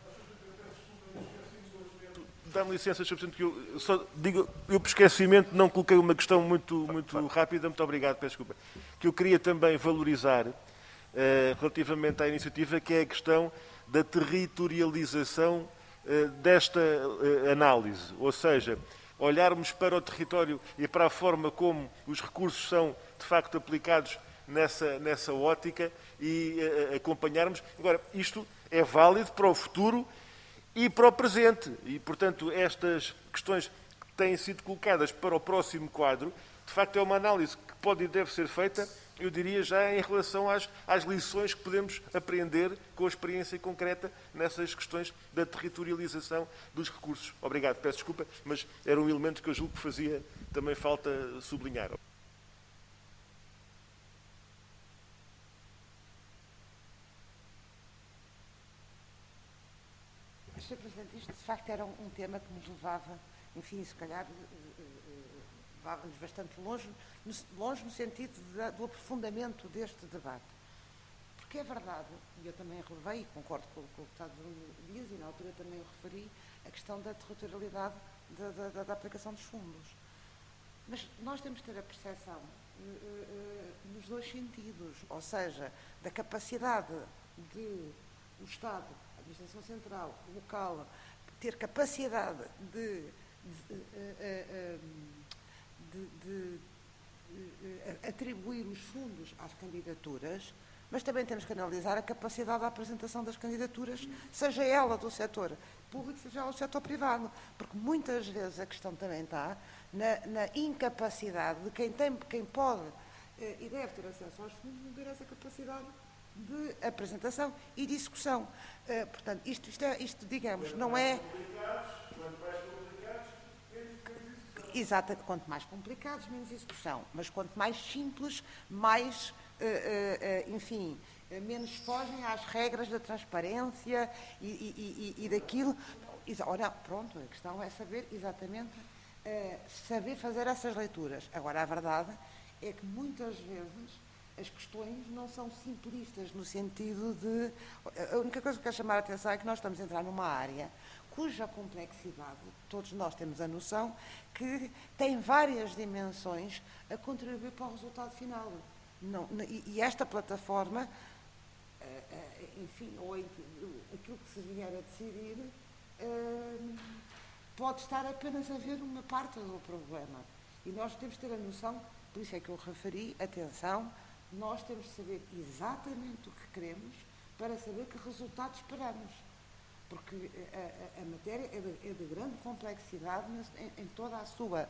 Dá-me licença, senhor Presidente, que eu só digo, eu por esquecimento não coloquei uma questão muito, muito rápida, muito obrigado, peço desculpa, que eu queria também valorizar uh, relativamente à iniciativa, que é a questão da territorialização uh, desta uh, análise, ou seja, olharmos para o território e para a forma como os recursos são, de facto, aplicados nessa, nessa ótica e uh, acompanharmos. Agora, isto é válido para o futuro e para o presente. E, portanto, estas questões que têm sido colocadas para o próximo quadro, de facto, é uma análise que pode e deve ser feita, eu diria, já em relação às, às lições que podemos aprender com a experiência concreta nessas questões da territorialização dos recursos. Obrigado, peço desculpa, mas era um elemento que eu julgo que fazia também falta sublinhar. senhor Presidente, isto de facto era um, um tema que nos levava, enfim, se calhar levava-nos bastante longe, no, longe no sentido de, do aprofundamento deste debate. Porque é verdade, e eu também relevei, e concordo com, com o deputado Dias, e na altura também o referi, a questão da territorialidade da, da, da aplicação dos fundos. Mas nós temos que ter a percepção uh, uh, nos dois sentidos, ou seja, da capacidade de o Estado, a Administração Central, local, ter capacidade de, de, uh, uh, de, de uh, atribuir os fundos às candidaturas, mas também temos que analisar a capacidade da apresentação das candidaturas, seja ela do setor público, seja ela do setor privado, porque muitas vezes a questão também está na, na incapacidade de quem tem, quem pode eh, e deve ter acesso aos fundos, não ter essa capacidade de apresentação e discussão. Uh, portanto, isto, isto, é, isto, digamos, não é... Exato, quanto mais complicados, menos execução. Mas quanto mais simples, mais, uh, uh, uh, enfim, uh, menos fogem às regras da transparência e, e, e, e daquilo. Ora, pronto, a questão é saber exatamente, uh, saber fazer essas leituras. Agora, a verdade é que muitas vezes as questões não são simplistas no sentido de... A única coisa que eu quero chamar a atenção é que nós estamos a entrar numa área cuja complexidade, todos nós temos a noção, que tem várias dimensões a contribuir para o resultado final. Não, e, e esta plataforma, enfim, ou aquilo que se vier a decidir, pode estar apenas a ver uma parte do problema. E nós temos de ter a noção, por isso é que eu referi, atenção, nós temos de saber exatamente o que queremos para saber que resultado esperamos. Porque a, a, a matéria é de, é de grande complexidade em, em toda a sua a,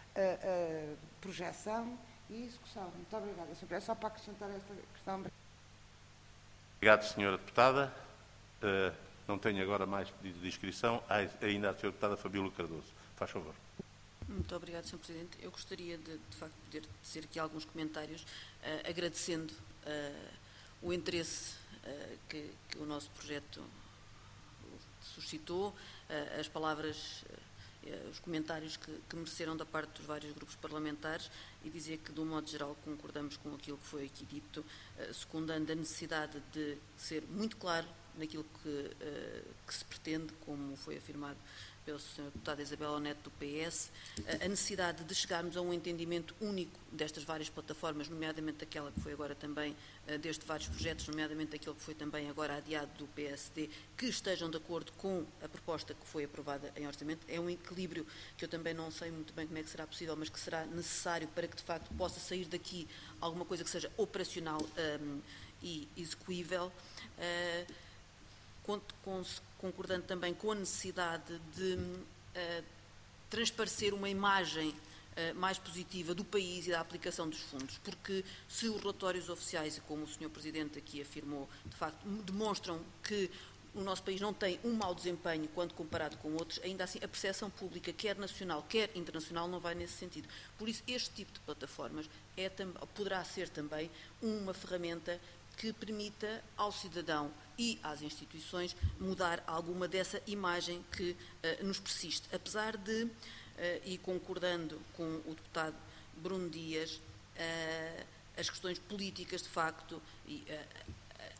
a projeção e execução. Muito obrigada, senhor Presidente. Só para acrescentar esta questão. Obrigado, senhora Deputada. Uh, não tenho agora mais pedido de inscrição. Há ainda a senhora Deputada Fabíola Cardoso. Faz favor. Muito obrigado, senhor Presidente. Eu gostaria de, de facto, poder dizer aqui alguns comentários, uh, agradecendo uh, o interesse uh, que, que o nosso projeto suscitou, uh, as palavras, uh, os comentários que, que mereceram da parte dos vários grupos parlamentares e dizer que, de um modo geral, concordamos com aquilo que foi aqui dito, uh, secundando a necessidade de ser muito claro naquilo que, uh, que se pretende, como foi afirmado pela senhora Deputada Isabel Neto do P S, a necessidade de chegarmos a um entendimento único destas várias plataformas, nomeadamente aquela que foi agora também destes vários projetos, nomeadamente aquele que foi também agora adiado do P S D, que estejam de acordo com a proposta que foi aprovada em orçamento. É um equilíbrio que eu também não sei muito bem como é que será possível, mas que será necessário para que de facto possa sair daqui alguma coisa que seja operacional um, e execuível. Uh, concordando também com a necessidade de uh, transparecer uma imagem uh, mais positiva do país e da aplicação dos fundos, porque se os relatórios oficiais, como o senhor Presidente aqui afirmou, de facto demonstram que o nosso país não tem um mau desempenho quando comparado com outros, ainda assim a percepção pública, quer nacional, quer internacional, não vai nesse sentido. Por isso, este tipo de plataformas é, poderá ser também uma ferramenta que permita ao cidadão e às instituições mudar alguma dessa imagem que uh, nos persiste. Apesar de, uh, e concordando com o deputado Bruno Dias, uh, as questões políticas, de facto, e, uh,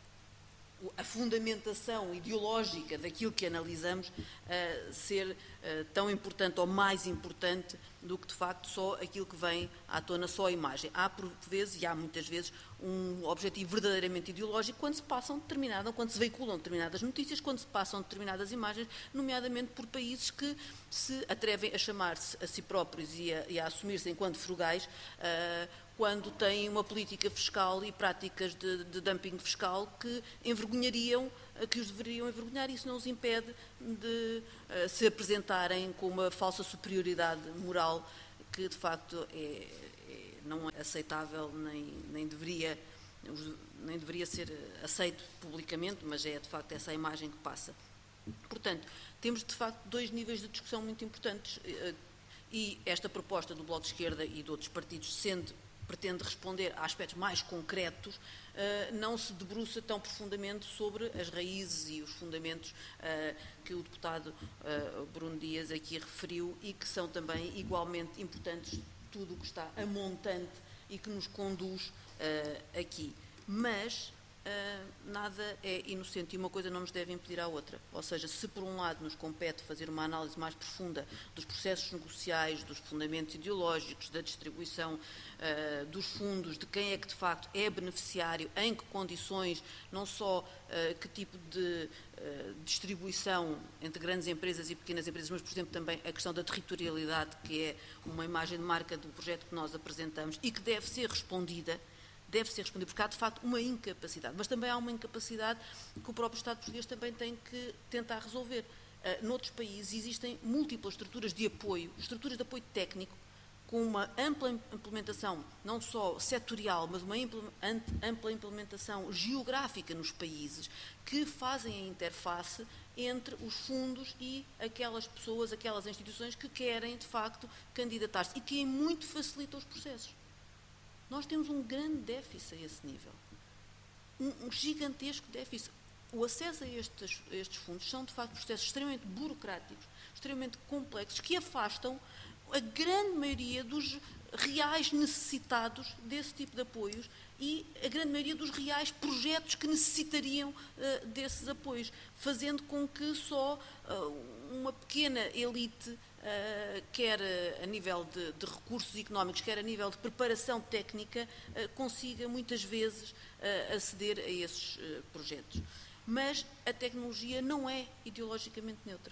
a fundamentação ideológica daquilo que analisamos uh, ser uh, tão importante ou mais importante do que, de facto, só aquilo que vem à tona, só a imagem. Há, por vezes, e há muitas vezes, um objetivo verdadeiramente ideológico quando se passam determinadas, quando se veiculam determinadas notícias, quando se passam determinadas imagens, nomeadamente por países que se atrevem a chamar-se a si próprios e a, e a assumir-se enquanto frugais, uh, quando têm uma política fiscal e práticas de, de dumping fiscal que envergonhariam, que os deveriam envergonhar. Isso não os impede de uh, se apresentarem com uma falsa superioridade moral que, de facto, é, é, não é aceitável, nem, nem, deveria, nem deveria ser aceito publicamente, mas é, de facto, essa a imagem que passa. Portanto, temos, de facto, dois níveis de discussão muito importantes uh, e esta proposta do Bloco de Esquerda e de outros partidos, sendo pretende responder a aspectos mais concretos, uh, não se debruça tão profundamente sobre as raízes e os fundamentos uh, que o deputado uh, Bruno Dias aqui referiu e que são também igualmente importantes, tudo o que está a montante e que nos conduz uh, aqui. Mas uh, nada é inocente e uma coisa não nos deve impedir à outra. Ou seja, se por um lado nos compete fazer uma análise mais profunda dos processos negociais, dos fundamentos ideológicos, da distribuição uh, dos fundos, de quem é que de facto é beneficiário, em que condições, não só uh, que tipo de uh, distribuição entre grandes empresas e pequenas empresas, mas, por exemplo, também a questão da territorialidade, que é uma imagem de marca do projeto que nós apresentamos e que deve ser respondida, deve ser respondida, porque há, de facto, uma incapacidade. Mas também há uma incapacidade que o próprio Estado português também tem que tentar resolver. Uh, noutros países existem múltiplas estruturas de apoio, estruturas de apoio técnico, com uma ampla implementação, não só setorial, mas uma ampla implementação geográfica nos países, que fazem a interface entre os fundos e aquelas pessoas, aquelas instituições que querem, de facto, candidatar-se e que muito facilita os processos. Nós temos um grande déficit a esse nível. Um, um gigantesco déficit. O acesso a estes, a estes fundos são, de facto, processos extremamente burocráticos, extremamente complexos, que afastam a grande maioria dos reais necessitados desse tipo de apoios e a grande maioria dos reais projetos que necessitariam uh, desses apoios, fazendo com que só uh, uma pequena elite, uh, quer uh, a nível de, de recursos económicos, quer a nível de preparação técnica, uh, consiga muitas vezes uh, aceder a esses uh, projetos. Mas a tecnologia não é ideologicamente neutra.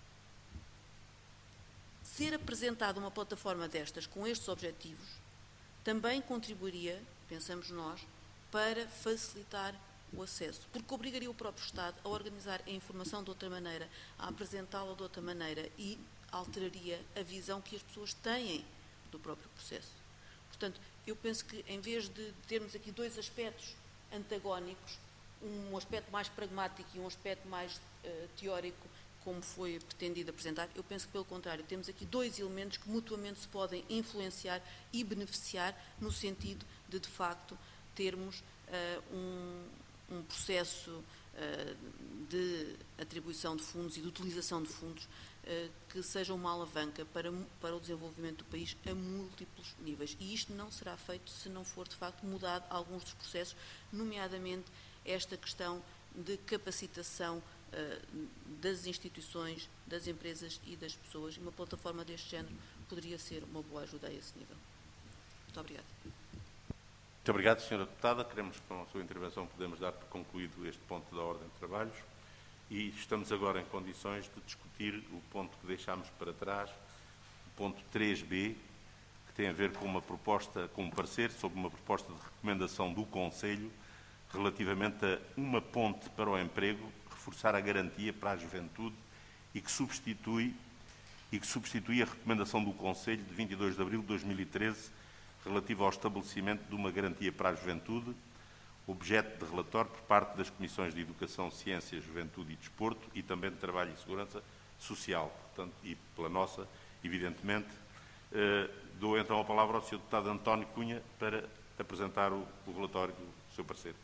Ser apresentada uma plataforma destas com estes objetivos também contribuiria, pensamos nós, para facilitar o acesso, porque obrigaria o próprio Estado a organizar a informação de outra maneira, a apresentá-la de outra maneira e alteraria a visão que as pessoas têm do próprio processo. Portanto, eu penso que em vez de termos aqui dois aspectos antagónicos, um aspecto mais pragmático e um aspecto mais uh, teórico, como foi pretendido apresentar, eu penso que, pelo contrário, temos aqui dois elementos que mutuamente se podem influenciar e beneficiar no sentido de, de facto, termos uh, um, um processo uh, de atribuição de fundos e de utilização de fundos uh, que seja uma alavanca para, para o desenvolvimento do país a múltiplos níveis. E isto não será feito se não for, de facto, mudado alguns dos processos, nomeadamente esta questão de capacitação das instituições, das empresas e das pessoas. Uma plataforma deste género poderia ser uma boa ajuda a esse nível. Muito obrigada. Muito obrigado, senhora Deputada. Queremos que com a sua intervenção podemos dar por concluído este ponto da ordem de trabalhos e estamos agora em condições de discutir o ponto que deixámos para trás, o ponto três B, que tem a ver com uma proposta, com um parecer sobre uma proposta de recomendação do Conselho relativamente a uma ponte para o emprego, reforçar a garantia para a juventude e que substitui, e que substitui a recomendação do Conselho de vinte e dois de abril de dois mil e treze relativa ao estabelecimento de uma garantia para a juventude, objeto de relatório por parte das Comissões de Educação, Ciência, Juventude e Desporto e também de Trabalho e Segurança Social, portanto, e pela nossa, evidentemente. Eh, dou então a palavra ao senhor Deputado António Cunha para apresentar o, o relatório do seu parecer.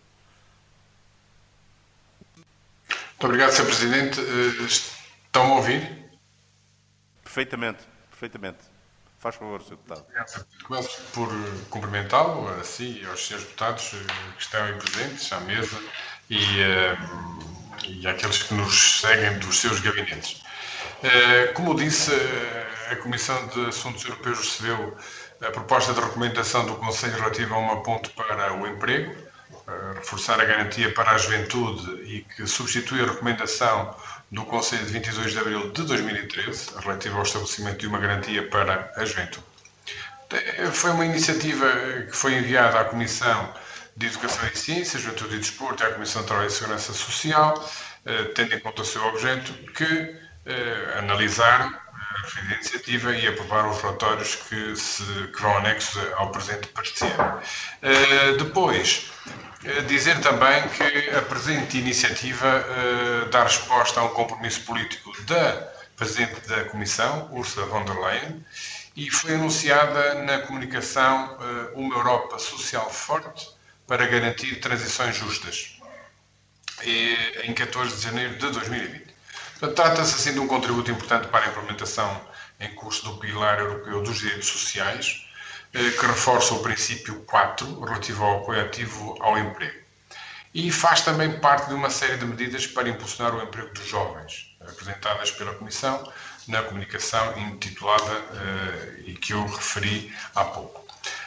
Muito obrigado, senhor Presidente. Estão-me a ouvir? Perfeitamente, perfeitamente. Faz favor, senhor Deputado. Obrigado. Começo por cumprimentá-lo, a si e aos senhores deputados que estão aí presentes à mesa e, e àqueles que nos seguem dos seus gabinetes. Como disse, a Comissão de Assuntos Europeus recebeu a proposta de recomendação do Conselho relativa a uma ponte para o emprego, reforçar a garantia para a juventude e que substitui a recomendação do Conselho de vinte e dois de abril de dois mil e treze, relativa ao estabelecimento de uma garantia para a juventude. Foi uma iniciativa que foi enviada à Comissão de Educação e Ciência, Juventude e Desporto e à Comissão de Trabalho e Segurança Social, tendo em conta o seu objeto, que analisaram a referida iniciativa e aprovaram os relatórios que, se, que vão anexos ao presente parecer. Depois, dizer também que a presente iniciativa uh, dá resposta a um compromisso político da Presidente da Comissão, Ursula von der Leyen, e foi anunciada na comunicação uh, Uma Europa Social Forte para garantir transições justas, e, em catorze de janeiro de dois mil e vinte. Portanto, trata-se assim de um contributo importante para a implementação em curso do Pilar Europeu dos Direitos Sociais, que reforça o princípio quatro, relativo ao apoio ativo ao emprego. E faz também parte de uma série de medidas para impulsionar o emprego dos jovens, apresentadas pela Comissão na comunicação intitulada uh, e que eu referi há pouco.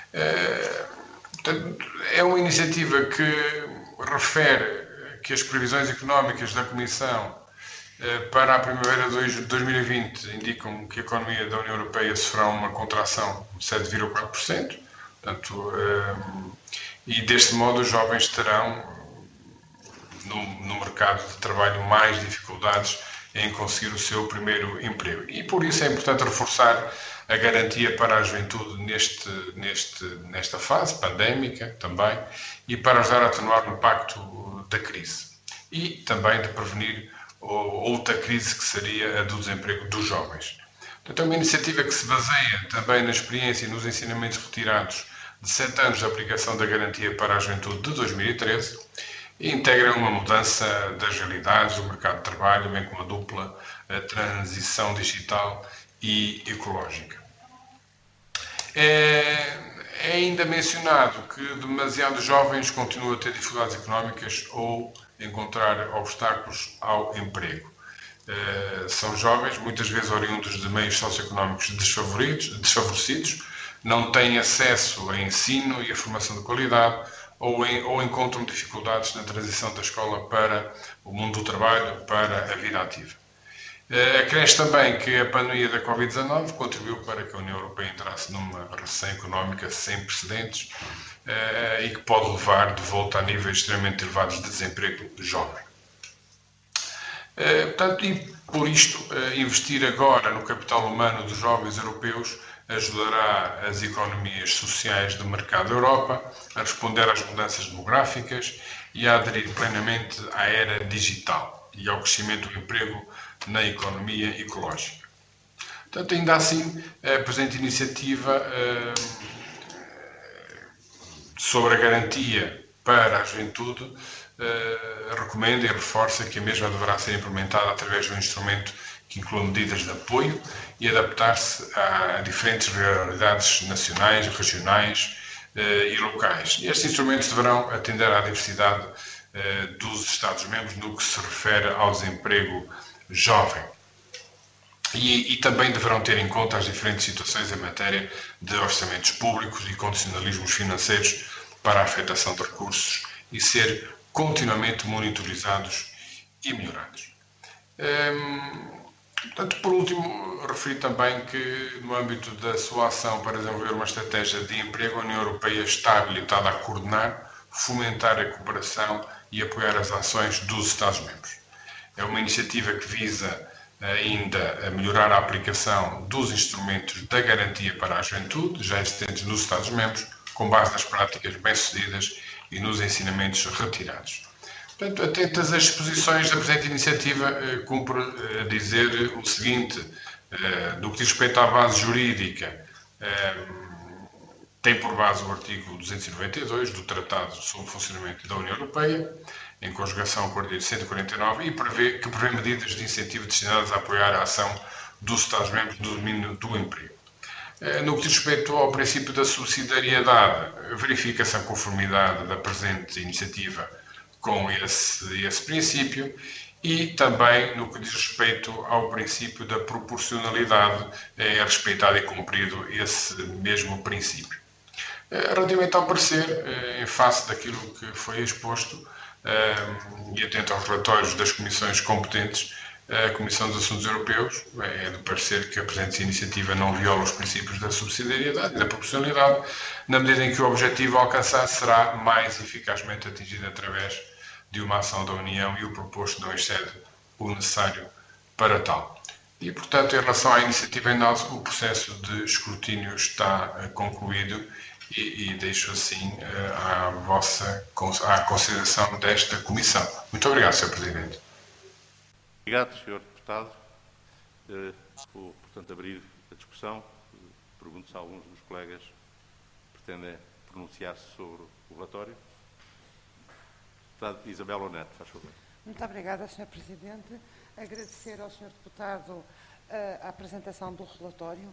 Uh, portanto, é uma iniciativa que refere que as previsões económicas da Comissão para a primavera de dois mil e vinte indicam que a economia da União Europeia sofrerá uma contração de sete vírgula quatro por cento, portanto, um, e deste modo os jovens terão no, no mercado de trabalho mais dificuldades em conseguir o seu primeiro emprego. E por isso é importante reforçar a garantia para a juventude neste, neste, nesta fase pandémica também, e para ajudar a atenuar o impacto da crise. E também de prevenir outra crise que seria a do desemprego dos jovens. Portanto, é uma iniciativa que se baseia também na experiência e nos ensinamentos retirados de sete anos de aplicação da Garantia para a Juventude de dois mil e treze e integra uma mudança das realidades do mercado de trabalho, bem como a dupla a transição digital e ecológica. É, é ainda mencionado que demasiados jovens continuam a ter dificuldades económicas ou encontrar obstáculos ao emprego. Uh, são jovens, muitas vezes oriundos de meios socioeconómicos desfavorecidos, não têm acesso a ensino e a formação de qualidade ou, em, ou encontram dificuldades na transição da escola para o mundo do trabalho, para a vida ativa. Uh, acresce também que a pandemia da covid dezanove contribuiu para que a União Europeia entrasse numa recessão económica sem precedentes uh, e que pode levar de volta a níveis extremamente elevados de desemprego jovem. Uh, portanto, e por isto, uh, investir agora no capital humano dos jovens europeus ajudará as economias sociais do mercado da Europa a responder às mudanças demográficas e a aderir plenamente à era digital e ao crescimento do emprego na economia ecológica. Portanto, ainda assim, a presente iniciativa uh, sobre a garantia para a juventude uh, recomenda e reforça que a mesma deverá ser implementada através de um instrumento que inclui medidas de apoio e adaptar-se a diferentes realidades nacionais, regionais uh, e locais. E estes instrumentos deverão atender à diversidade uh, dos Estados-membros no que se refere ao desemprego jovem. E, e também deverão ter em conta as diferentes situações em matéria de orçamentos públicos e condicionalismos financeiros para a afetação de recursos e ser continuamente monitorizados e melhorados. Hum, portanto, por último, referi também que no âmbito da sua ação para desenvolver uma estratégia de emprego, a União Europeia está habilitada a coordenar, fomentar a cooperação e apoiar as ações dos Estados-membros. É uma iniciativa que visa ainda a melhorar a aplicação dos instrumentos da garantia para a juventude, já existentes nos Estados-membros, com base nas práticas bem-sucedidas e nos ensinamentos retirados. Portanto, atentas às disposições da presente iniciativa, cumpre dizer o seguinte: no que diz respeito à base jurídica, tem por base o artigo duzentos e noventa e dois do Tratado sobre o Funcionamento da União Europeia, em conjugação com o artigo cento e quarenta e nove, e prevê, que prevê medidas de incentivo destinadas a apoiar a ação dos Estados-membros no domínio do emprego. No que diz respeito ao princípio da subsidiariedade, verifica-se a conformidade da presente iniciativa com esse, esse princípio, e também no que diz respeito ao princípio da proporcionalidade, é respeitado e cumprido esse mesmo princípio. Relativamente ao parecer, em face daquilo que foi exposto, e atento aos relatórios das comissões competentes, a Comissão dos Assuntos Europeus é de parecer que a presente iniciativa não viola os princípios da subsidiariedade e da proporcionalidade, na medida em que o objetivo a alcançar será mais eficazmente atingido através de uma ação da União e o proposto não excede o necessário para tal. E, portanto, em relação à iniciativa em análise, o processo de escrutínio está concluído e, e deixo assim à vossa à consideração desta Comissão. Muito obrigado, senhor Presidente. Obrigado, senhor Deputado. Vou, portanto, abrir a discussão. Pergunto se alguns dos colegas pretendem pronunciar-se sobre o relatório. Deputada Isabel Onete, faz favor. Muito obrigada, senhor Presidente. Agradecer ao senhor Deputado uh, a apresentação do relatório,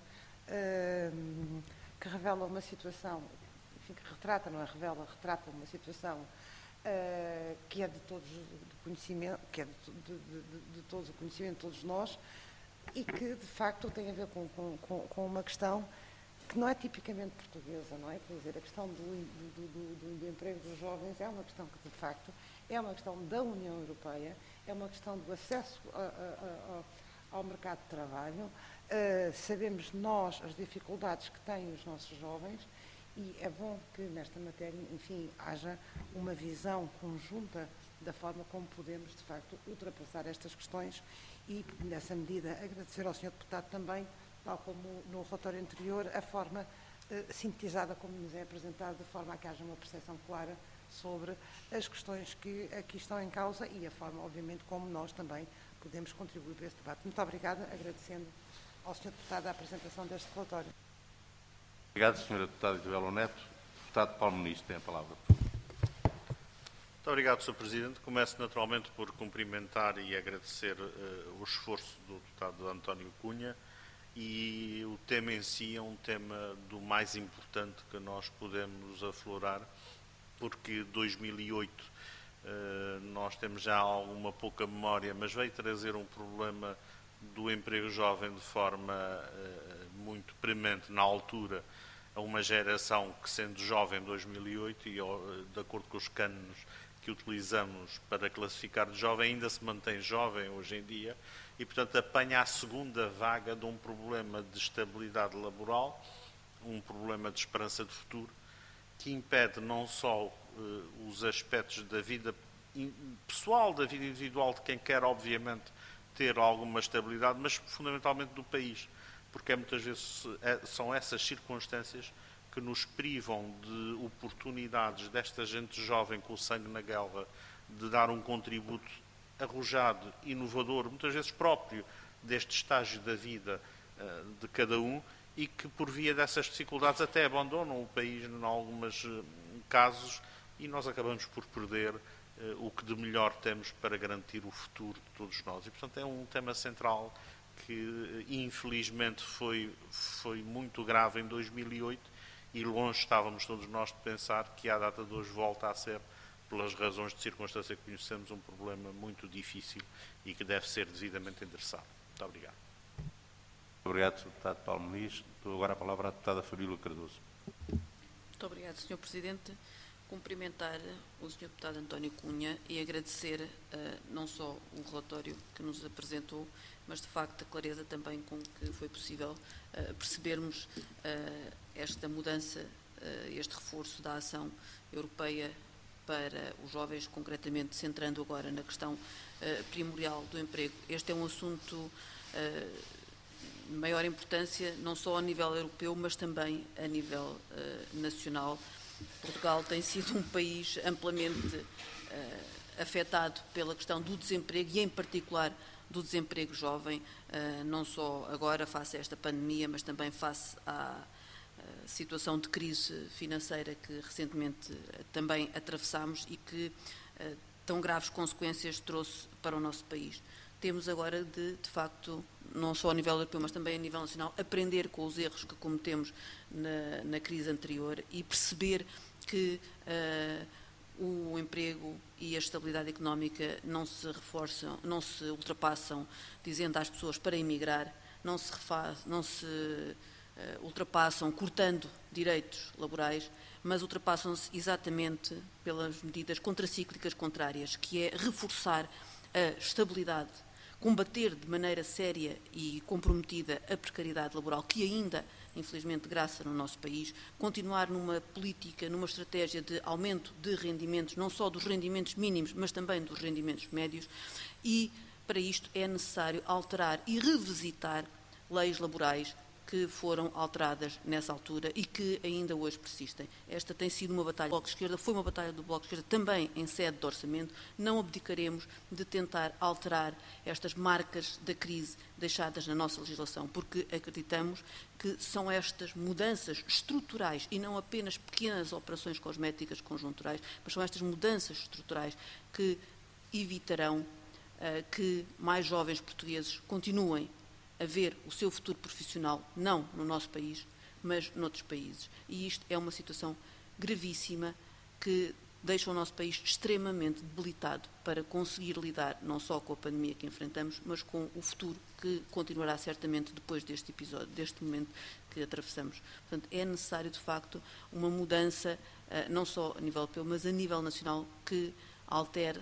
uh, que revela uma situação, enfim, que retrata, não é revela, retrata uma situação uh, que é de todos de conhecimento, que é de, de, de, de todos o conhecimento de todos nós, e que de facto tem a ver com, com, com uma questão que não é tipicamente portuguesa, não é? Quer dizer, a questão do, do, do, do emprego dos jovens é uma questão que de facto é uma questão da União Europeia, é uma questão do acesso a, a, a, ao mercado de trabalho. Uh, sabemos nós as dificuldades que têm os nossos jovens e é bom que nesta matéria, enfim, haja uma visão conjunta da forma como podemos, de facto, ultrapassar estas questões e, nessa medida, agradecer ao senhor Deputado também tal como no relatório anterior, a forma eh, sintetizada como nos é apresentado, de forma a que haja uma percepção clara sobre as questões que aqui estão em causa e a forma, obviamente, como nós também podemos contribuir para esse debate. Muito obrigada, agradecendo ao senhor Deputado a apresentação deste relatório. Obrigado, senhora Deputada Isabel Neto. Deputado Paulo Muniz, tem a palavra. Muito obrigado, senhor Presidente. Começo naturalmente por cumprimentar e agradecer uh, o esforço do deputado António Cunha, e o tema em si é um tema do mais importante que nós podemos aflorar, porque dois mil e oito uh, nós temos já alguma pouca memória, mas veio trazer um problema do emprego jovem de forma uh, muito premente na altura, a uma geração que, sendo jovem em dois mil e oito, e uh, de acordo com os cânones que utilizamos para classificar de jovem, ainda se mantém jovem hoje em dia, e portanto apanha a segunda vaga de um problema de estabilidade laboral, um problema de esperança de futuro, que impede não só uh, os aspectos da vida pessoal, da vida individual de quem quer, obviamente, ter alguma estabilidade, mas fundamentalmente do país, porque muitas vezes é, são essas circunstâncias que nos privam de oportunidades desta gente jovem com o sangue na guerra de dar um contributo arrojado, inovador, muitas vezes próprio deste estágio da vida uh, de cada um, e que por via dessas dificuldades até abandonam o país em alguns uh, casos, e nós acabamos por perder uh, o que de melhor temos para garantir o futuro de todos nós. E portanto é um tema central que uh, infelizmente foi, foi muito grave em dois mil e oito, e longe estávamos todos nós de pensar que à data de hoje volta a ser, pelas razões de circunstância que conhecemos, um problema muito difícil e que deve ser devidamente endereçado. Muito obrigado. Obrigado, senhor Deputado Paulo Muniz. Dou agora a palavra à Deputada Fabíola Cardoso. Muito obrigado, senhor Presidente. Cumprimentar o senhor Deputado António Cunha e agradecer uh, não só o relatório que nos apresentou, mas de facto a clareza também com que foi possível uh, percebermos uh, esta mudança, uh, este reforço da ação europeia para os jovens, concretamente centrando agora na questão uh, primordial do emprego. Este é um assunto uh, de maior importância, não só a nível europeu, mas também a nível uh, nacional. Portugal tem sido um país amplamente uh, afetado pela questão do desemprego e, em particular, do desemprego jovem, uh, não só agora face a esta pandemia, mas também face à uh, situação de crise financeira que recentemente uh, também atravessámos e que uh, tão graves consequências trouxe para o nosso país. Temos agora de, de facto, não só a nível europeu, mas também a nível nacional, aprender com os erros que cometemos na, na crise anterior e perceber que uh, o emprego e a estabilidade económica não se reforçam, não se ultrapassam dizendo às pessoas para emigrar, não se, refaz, não se uh, ultrapassam cortando direitos laborais, mas ultrapassam-se exatamente pelas medidas contracíclicas contrárias, que é reforçar a estabilidade, combater de maneira séria e comprometida a precariedade laboral que ainda, infelizmente, graça no nosso país, continuar numa política, numa estratégia de aumento de rendimentos, não só dos rendimentos mínimos, mas também dos rendimentos médios, e para isto é necessário alterar e revisitar leis laborais que foram alteradas nessa altura e que ainda hoje persistem. Esta tem sido uma batalha do Bloco de Esquerda, foi uma batalha do Bloco de Esquerda também em sede de orçamento. Não abdicaremos de tentar alterar estas marcas da crise deixadas na nossa legislação, porque acreditamos que são estas mudanças estruturais e não apenas pequenas operações cosméticas conjunturais, mas são estas mudanças estruturais que evitarão uh, que mais jovens portugueses continuem a ver o seu futuro profissional, não no nosso país, mas noutros países. E isto é uma situação gravíssima que deixa o nosso país extremamente debilitado para conseguir lidar não só com a pandemia que enfrentamos, mas com o futuro que continuará certamente depois deste episódio, deste momento que atravessamos. Portanto, é necessário, de facto, uma mudança, não só a nível europeu, mas a nível nacional, que altere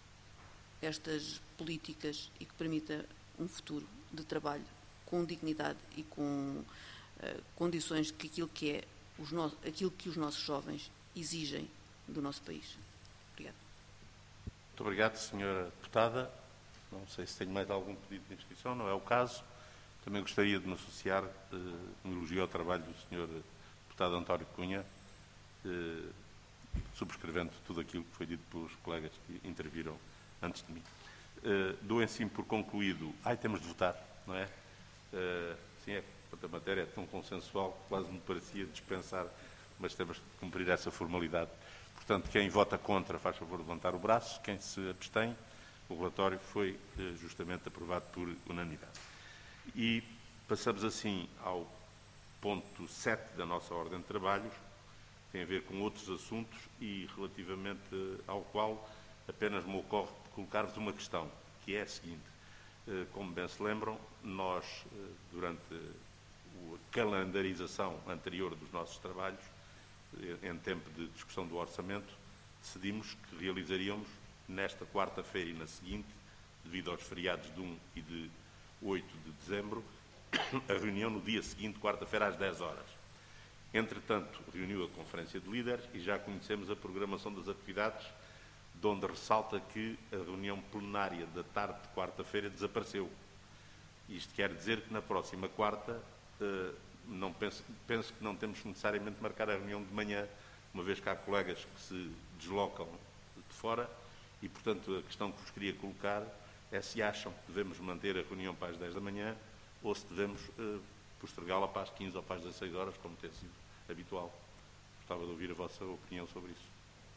estas políticas e que permita um futuro de trabalho com dignidade e com uh, condições que aquilo que é os no... aquilo que os nossos jovens exigem do nosso país. Obrigado. Muito obrigado, senhora Deputada. Não sei se tenho mais algum pedido de inscrição, não é o caso. Também gostaria de me associar um elogio ao trabalho do senhor deputado António Cunha, subscrevendo tudo aquilo que foi dito pelos colegas que interviram antes de mim. Dou assim por concluído... Ai, temos de votar, não é? Sim, é, a matéria é tão consensual que quase me parecia dispensar, mas temos de cumprir essa formalidade. Portanto, quem vota contra faz favor de levantar o braço, quem se abstém, o relatório foi justamente aprovado por unanimidade. E passamos assim ao ponto sete da nossa ordem de trabalhos, tem a ver com outros assuntos e relativamente ao qual apenas me ocorre colocar-vos uma questão, que é a seguinte. Como bem se lembram, nós, durante a calendarização anterior dos nossos trabalhos, em tempo de discussão do orçamento, decidimos que realizaríamos nesta quarta-feira e na seguinte, devido aos feriados de um e de oito de dezembro, a reunião no dia seguinte, quarta-feira, às dez horas. Entretanto, reuniu a Conferência de Líderes e já conhecemos a programação das atividades, de onde ressalta que a reunião plenária da tarde de quarta-feira desapareceu. Isto quer dizer que na próxima quarta, não penso, penso que não temos necessariamente de marcar a reunião de manhã, uma vez que há colegas que se deslocam de fora e, portanto, a questão que vos queria colocar é se acham que devemos manter a reunião para as dez da manhã ou se devemos uh, postergá-la para as quinze ou para as dezasseis horas, como tem sido habitual. Gostava de ouvir a vossa opinião sobre isso.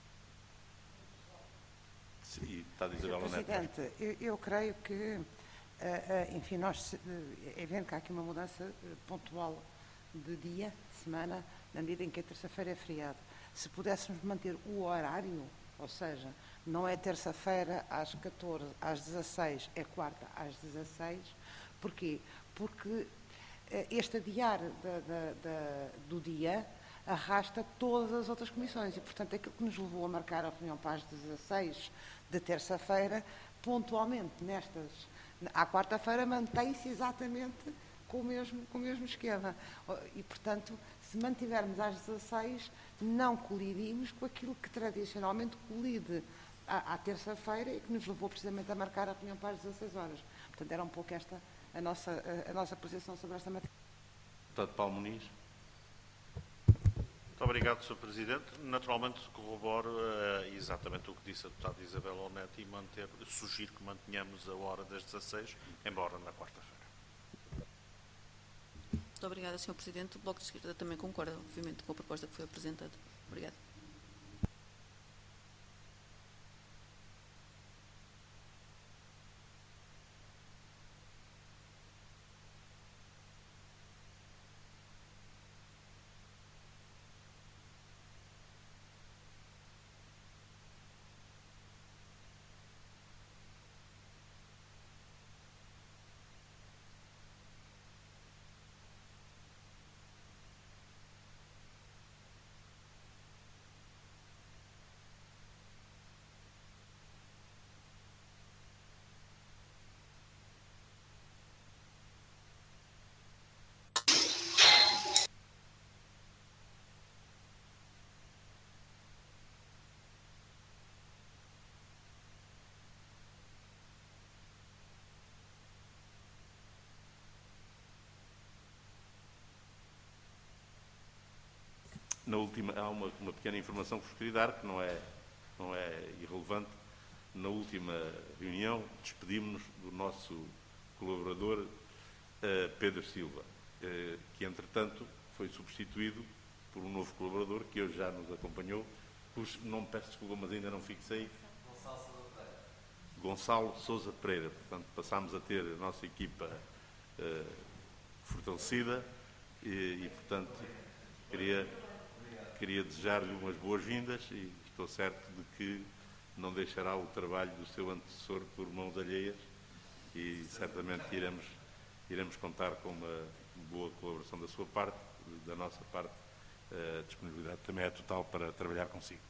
Sim, está a dizer senhor Presidente, eu, eu creio que, uh, uh, enfim, nós, uh, é evidente que há aqui uma mudança uh, pontual de dia, de semana, na medida em que a terça-feira é feriado. Se pudéssemos manter o horário, ou seja, não é terça-feira às catorze, às dezasseis, é quarta às dezasseis. Porquê? Porque uh, este adiar da, da, da, do dia arrasta todas as outras comissões e, portanto, aquilo que nos levou a marcar a reunião para as dezasseis de terça-feira, pontualmente nestas, à quarta-feira, mantém-se exatamente com o mesmo, com o mesmo esquema. E, portanto, se mantivermos às dezasseis, não colirimos com aquilo que tradicionalmente colide à, à terça-feira e que nos levou precisamente a marcar a reunião para as dezasseis horas. Portanto, era um pouco esta a nossa, a, a nossa posição sobre esta matéria. Deputado Paulo Muniz. Muito obrigado, senhor Presidente. Naturalmente corroboro uh, exatamente o que disse a deputada Isabel Onete e manter, sugiro que mantenhamos a hora das dezasseis, embora na quarta-feira. Muito obrigada, senhor Presidente. O Bloco de Esquerda também concorda, obviamente, com a proposta que foi apresentada. Obrigada. Na última, há uma, uma pequena informação que vos queria dar, que não é, não é irrelevante. Na última reunião, despedimos-nos do nosso colaborador uh, Pedro Silva, uh, que, entretanto, foi substituído por um novo colaborador, que hoje já nos acompanhou, cujo nome, peço desculpa, mas ainda não fixei. Gonçalo Sousa Pereira. Gonçalo Sousa Pereira. Portanto, passámos a ter a nossa equipa uh, fortalecida e, e, portanto, queria... Queria desejar-lhe umas boas-vindas e estou certo de que não deixará o trabalho do seu antecessor por mãos alheias e certamente iremos, iremos contar com uma boa colaboração da sua parte, da nossa parte. A disponibilidade também é total para trabalhar consigo.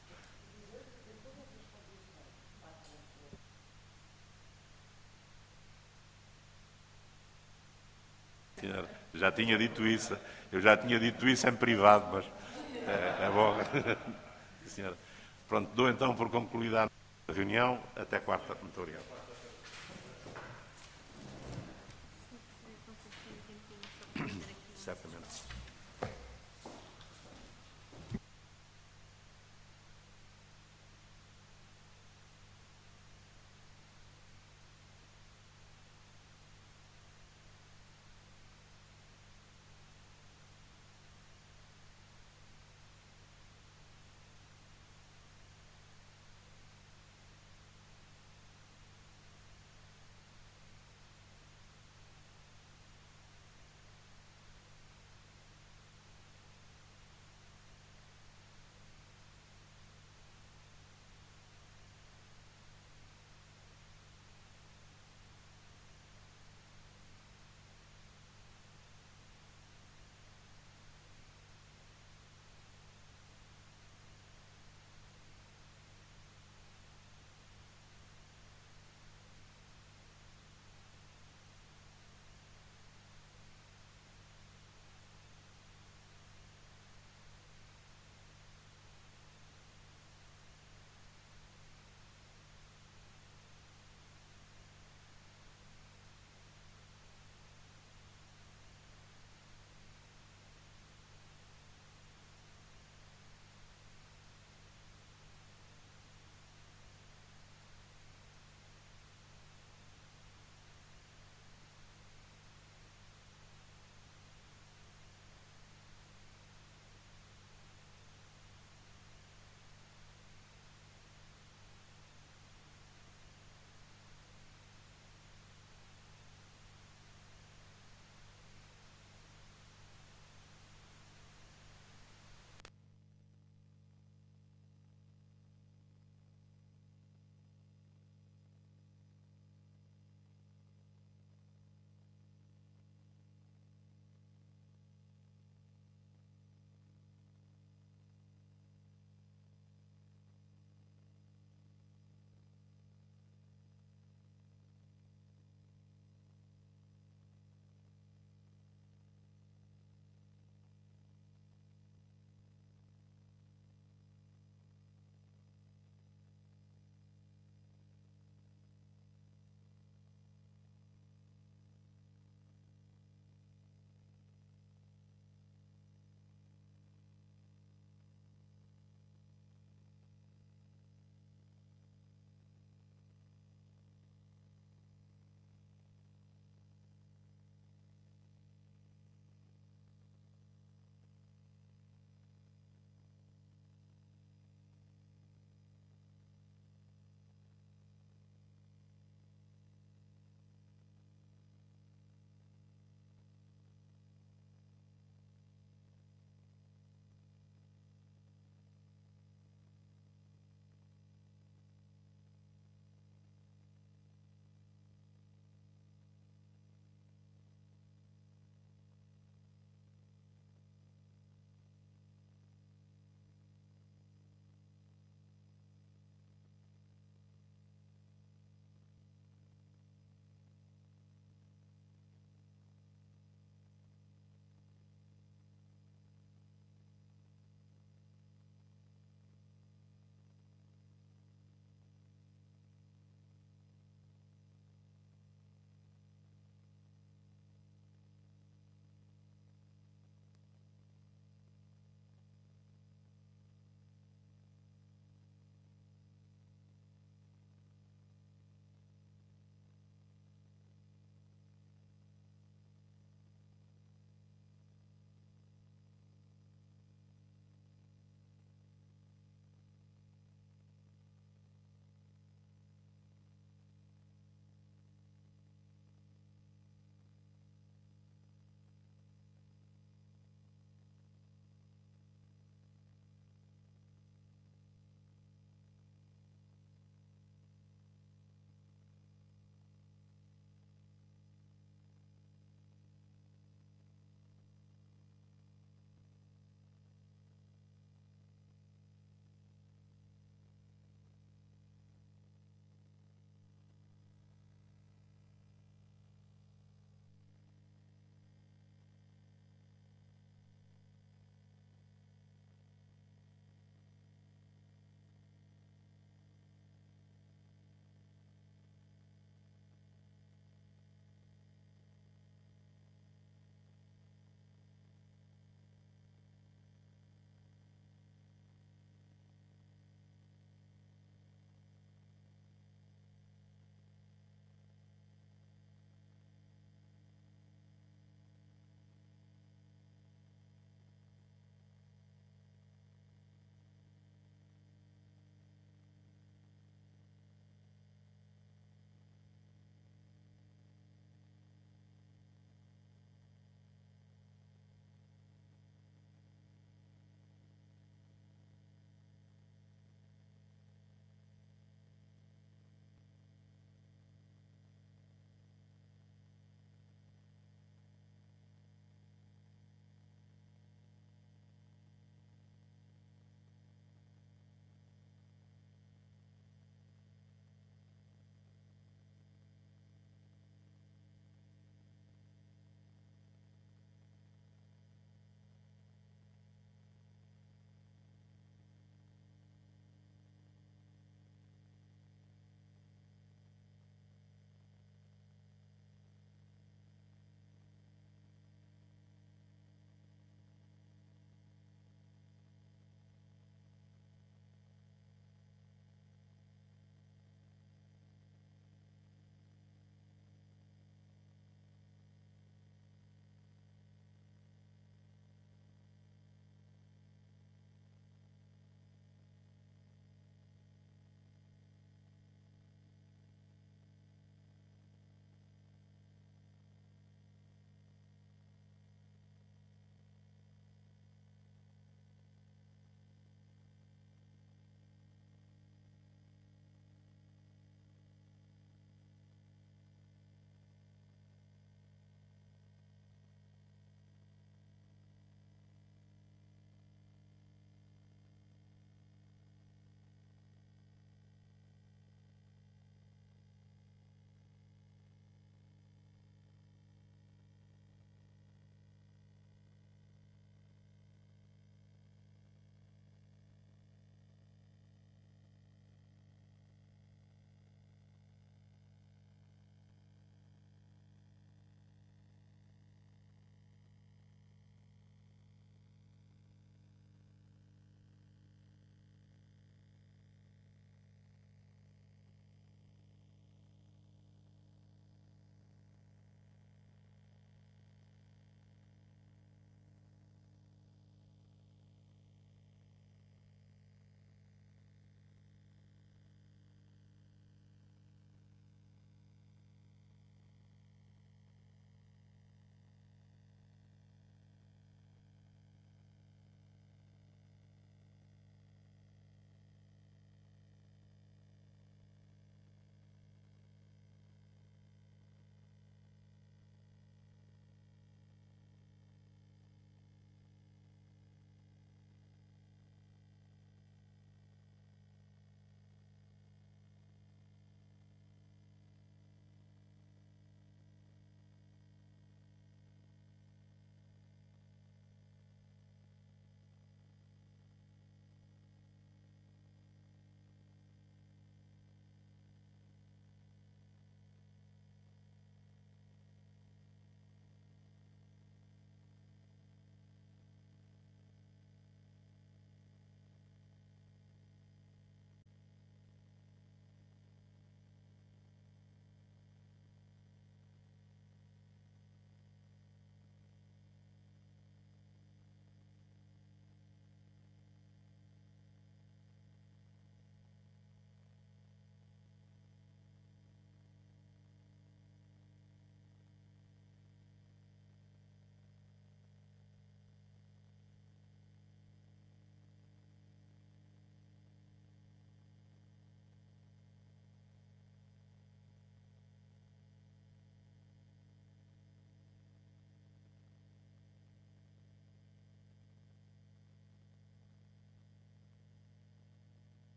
Senhora, já tinha dito isso, eu já tinha dito isso em privado, mas... É, é bom. Senhora. Pronto, dou então por concluída a reunião. Até quarta. Muito obrigado. certamente.